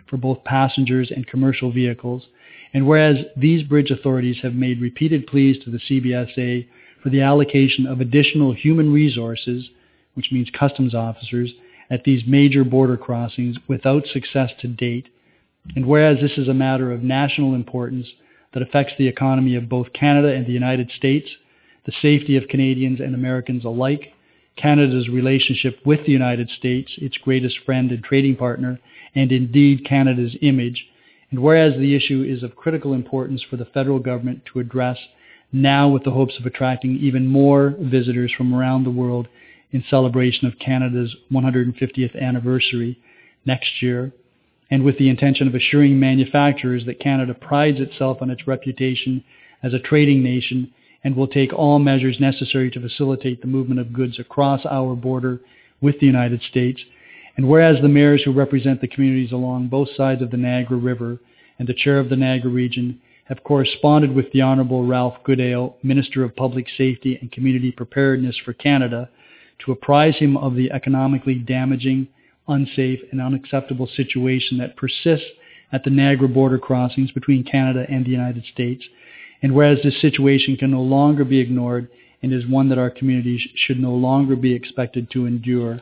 for both passengers and commercial vehicles. And whereas these bridge authorities have made repeated pleas to the CBSA for the allocation of additional human resources, which means customs officers, at these major border crossings without success to date. And whereas this is a matter of national importance that affects the economy of both Canada and the United States, the safety of Canadians and Americans alike, Canada's relationship with the United States, its greatest friend and trading partner, and indeed Canada's image, and whereas the issue is of critical importance for the federal government to address now with the hopes of attracting even more visitors from around the world in celebration of Canada's 150th anniversary next year, and with the intention of assuring manufacturers that Canada prides itself on its reputation as a trading nation and will take all measures necessary to facilitate the movement of goods across our border with the United States. And whereas the mayors who represent the communities along both sides of the Niagara River and the chair of the Niagara region have corresponded with the Honourable Ralph Goodale, Minister of Public Safety and Community Preparedness for Canada, to apprise him of the economically damaging, unsafe, and unacceptable situation that persists at the Niagara border crossings between Canada and the United States. And whereas this situation can no longer be ignored and is one that our communities should no longer be expected to endure,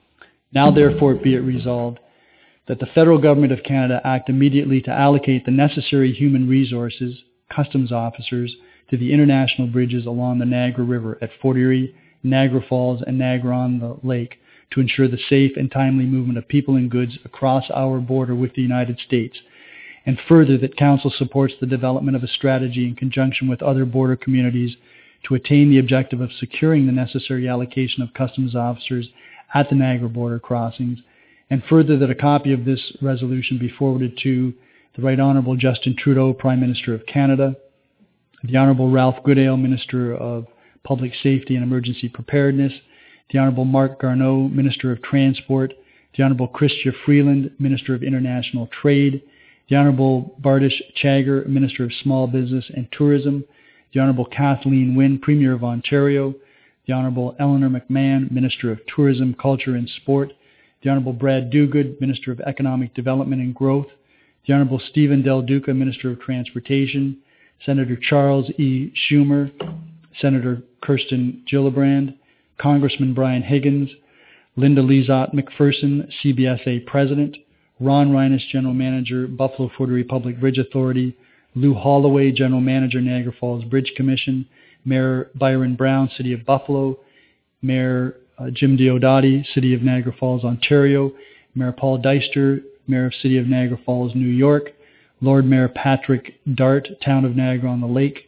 now therefore be it resolved that the federal government of Canada act immediately to allocate the necessary human resources, customs officers, to the international bridges along the Niagara River at Fort Erie, Niagara Falls, and Niagara-on-the-Lake to ensure the safe and timely movement of people and goods across our border with the United States. And further, that Council supports the development of a strategy in conjunction with other border communities to attain the objective of securing the necessary allocation of customs officers at the Niagara border crossings. And further, that a copy of this resolution be forwarded to the Right Honourable Justin Trudeau, Prime Minister of Canada, the Honourable Ralph Goodale, Minister of Public Safety and Emergency Preparedness, the Honourable Marc Garneau, Minister of Transport, the Honourable Chrystia Freeland, Minister of International Trade, the Honourable Bardish Chagger, Minister of Small Business and Tourism, the Honourable Kathleen Wynne, Premier of Ontario, the Honourable Eleanor McMahon, Minister of Tourism, Culture and Sport, the Honourable Brad Dogood, Minister of Economic Development and Growth, the Honourable Stephen Del Duca, Minister of Transportation, Senator Charles E. Schumer, Senator Kirsten Gillibrand, Congressman Brian Higgins, Linda Lizotte McPherson, CBSA President, Ron Rhinus, General Manager, Buffalo Fort Erie Public Bridge Authority, Lou Holloway, General Manager, Niagara Falls Bridge Commission, Mayor Byron Brown, City of Buffalo, Mayor Jim Diodati, City of Niagara Falls, Ontario, Mayor Paul Deister, Mayor of City of Niagara Falls, New York, Lord Mayor Patrick Dart, Town of Niagara-on-the-Lake,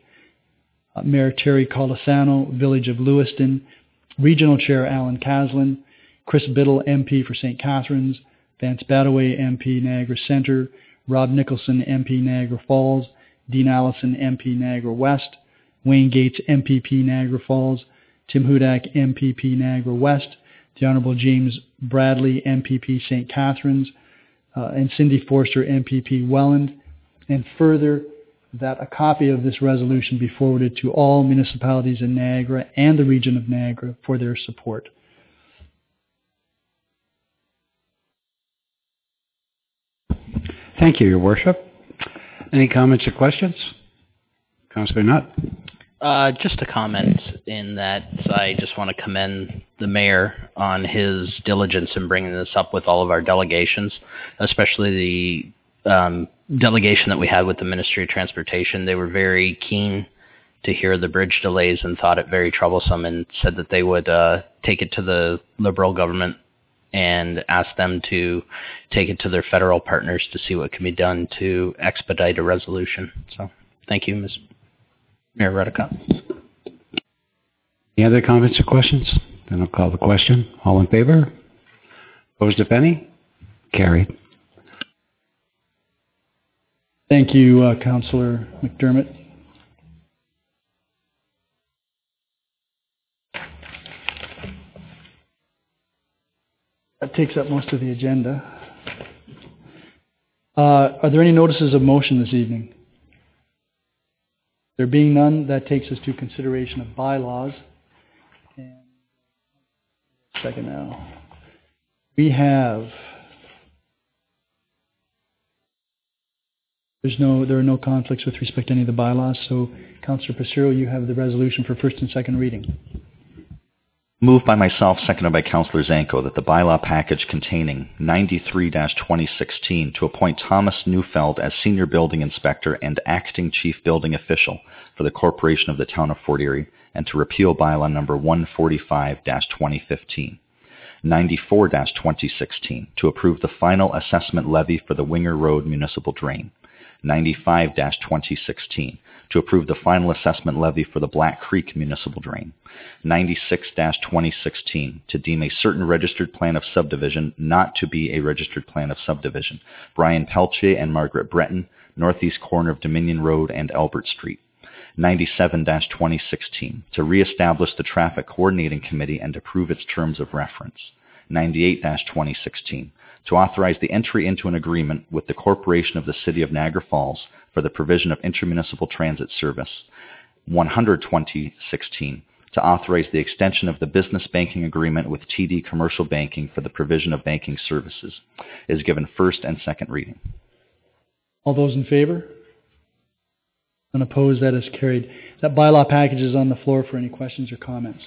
Mayor Terry Colasano, Village of Lewiston, Regional Chair Alan Caslin, Chris Biddle, MP for St. Catharines, Vance Badaway, MP, Niagara Centre, Rob Nicholson, MP, Niagara Falls, Dean Allison, MP, Niagara West, Wayne Gates, MPP, Niagara Falls, Tim Hudak, MPP, Niagara West, the Honourable James Bradley, MPP, St. Catharines, and Cindy Forster, MPP, Welland, and further, that a copy of this resolution be forwarded to all municipalities in Niagara and the region of Niagara for their support. Thank you, Your Worship. Any comments or questions? Councillor Nutt? Just a comment in that I just want to commend the mayor on his diligence in bringing this up with all of our delegations, especially the delegation that we had with the Ministry of Transportation. They were very keen to hear the bridge delays and thought it very troublesome and said that they would take it to the Liberal government and ask them to take it to their federal partners to see what can be done to expedite a resolution. So thank you, Ms. Mayor Redicott. Any other comments or questions? Then I'll call the question. All in favor? Opposed, if any? Carried. Thank you, Councillor McDermott. That takes up most of the agenda. Are there any notices of motion this evening? There being none, that takes us to consideration of bylaws. And second now. We have There are no conflicts with respect to any of the bylaws. So, Councillor Passero, you have the resolution for first and second reading. Moved by myself, seconded by Councillor Zanko, that the bylaw package containing 93-2016 to appoint Thomas Neufeld as Senior Building Inspector and Acting Chief Building Official for the Corporation of the Town of Fort Erie, and to repeal bylaw number 145-2015. 94-2016 to approve the final assessment levy for the Winger Road Municipal Drain. 95-2016 to approve the final assessment levy for the Black Creek Municipal Drain. 96-2016 to deem a certain registered plan of subdivision not to be a registered plan of subdivision. Brian Peltier and Margaret Breton, northeast corner of Dominion Road and Albert Street. 97-2016 to reestablish the Traffic Coordinating Committee and approve its terms of reference. 98-2016 to authorize the entry into an agreement with the Corporation of the City of Niagara Falls for the provision of intermunicipal transit service. 100-2016 to authorize the extension of the business banking agreement with TD Commercial Banking for the provision of banking services. Is given first and second reading. All those in favor? Unopposed, that is carried. That bylaw package is on the floor for any questions or comments.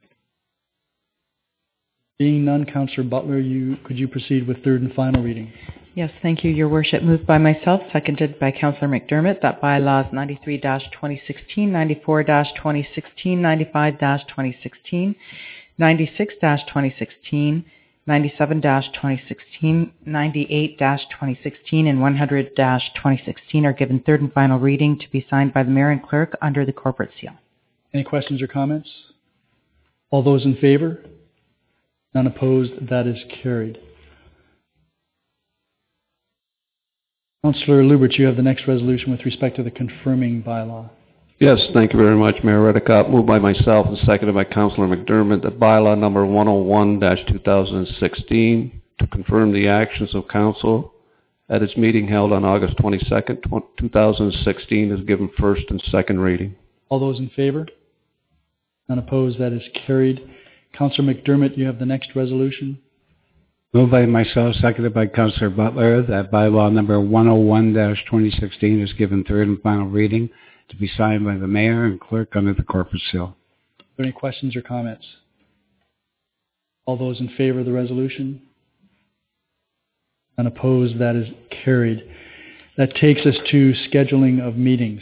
Being none, Councillor Butler, could you proceed with third and final reading? Yes, thank you, Your Worship. Moved by myself, seconded by Councillor McDermott, that bylaws 93-2016, 94-2016, 95-2016, 96-2016, 97-2016, 98-2016, and 100-2016 are given third and final reading to be signed by the Mayor and Clerk under the corporate seal. Any questions or comments? All those in favor? None opposed, that is carried. Councillor Lubert, you have the next resolution with respect to the confirming bylaw. Yes, thank you very much, Mayor Redekop. Moved by myself and seconded by Councillor McDermott that bylaw number 101-2016 to confirm the actions of Council at its meeting held on August 22nd, 2016 is given first and second reading. All those in favor? None opposed, that is carried. Councillor McDermott, you have the next resolution. Moved by myself, seconded by Councillor Butler, that bylaw number 101-2016 is given third and final reading to be signed by the Mayor and Clerk under the corporate seal. Are there any questions or comments? All those in favor of the resolution? Unopposed, that is carried. That takes us to scheduling of meetings.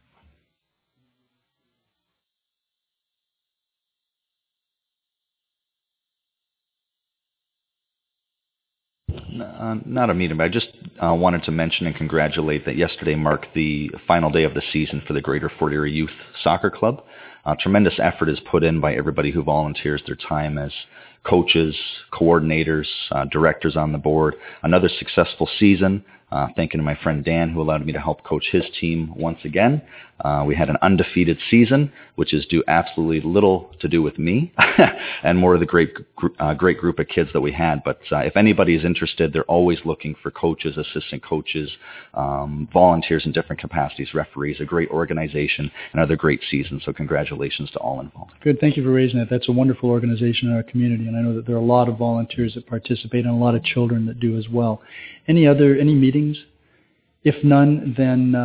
Not a meeting, but I just wanted to mention and congratulate that yesterday marked the final day of the season for the Greater Fort Erie Youth Soccer Club. Tremendous effort is put in by everybody who volunteers their time as coaches, coordinators, directors on the board. Another successful season. Thanking to my friend Dan, who allowed me to help coach his team once again. We had an undefeated season, which is due absolutely little to do with me and more of the great group of kids that we had. But if anybody is interested, they're always looking for coaches, assistant coaches, volunteers in different capacities, referees, a great organization, another great season. So congratulations to all involved. Good. Thank you for raising that. That's a wonderful organization in our community, and I know that there are a lot of volunteers that participate and a lot of children that do as well. Any meetings? If none, then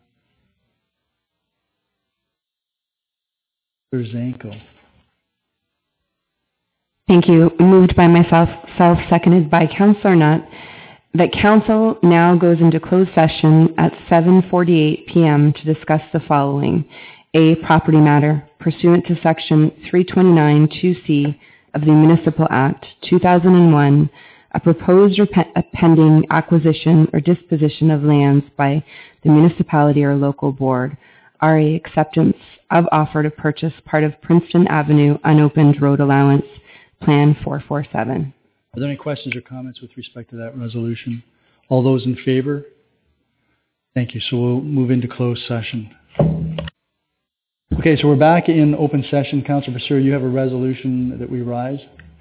Zanko. Thank you. Moved by myself, seconded by Councillor Nutt, that Council now goes into closed session at 7:48 p.m. to discuss the following. A, property matter pursuant to Section 329(2)(c) of the Municipal Act 2001, a proposed or pending acquisition or disposition of lands by the municipality or local board. RA, acceptance of offer to purchase part of Princeton Avenue unopened road allowance, Plan 447. Are there any questions or comments with respect to that resolution? All those in favor? Thank you. So we'll move into closed session. Okay, so we're back in open session. Councillor Passero, you have a resolution that we rise?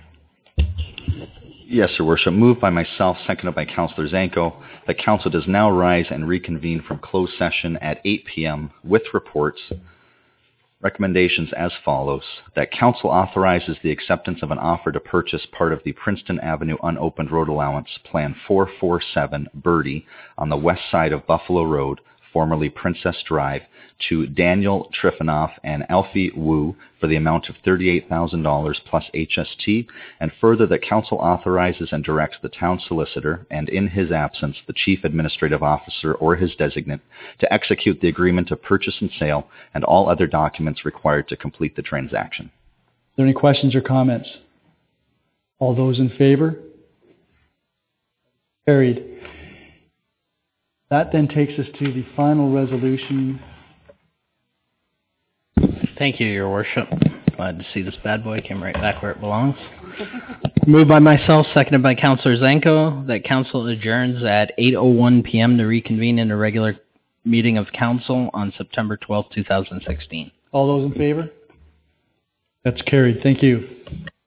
Yes, Your Worship. Moved by myself, seconded by Councillor Zanko. The Council does now rise and reconvene from closed session at 8 p.m. with reports Recommendations as follows: that Council authorizes the acceptance of an offer to purchase part of the Princeton Avenue Unopened Road Allowance Plan 447 Birdie on the west side of Buffalo Road, formerly Princess Drive, to Daniel Trifonoff and Alfie Wu for the amount of $38,000 plus HST, and further that Council authorizes and directs the town solicitor, and in his absence, the chief administrative officer or his designate, to execute the agreement of purchase and sale and all other documents required to complete the transaction. Are there any questions or comments? All those in favor? Carried. That then takes us to the final resolution. Thank you, Your Worship. Glad to see this bad boy came right back where it belongs. Moved by myself, seconded by Councillor Zanko, that Council adjourns at 8:01 p.m. to reconvene in a regular meeting of Council on September 12, 2016. All those in favor? That's carried. Thank you.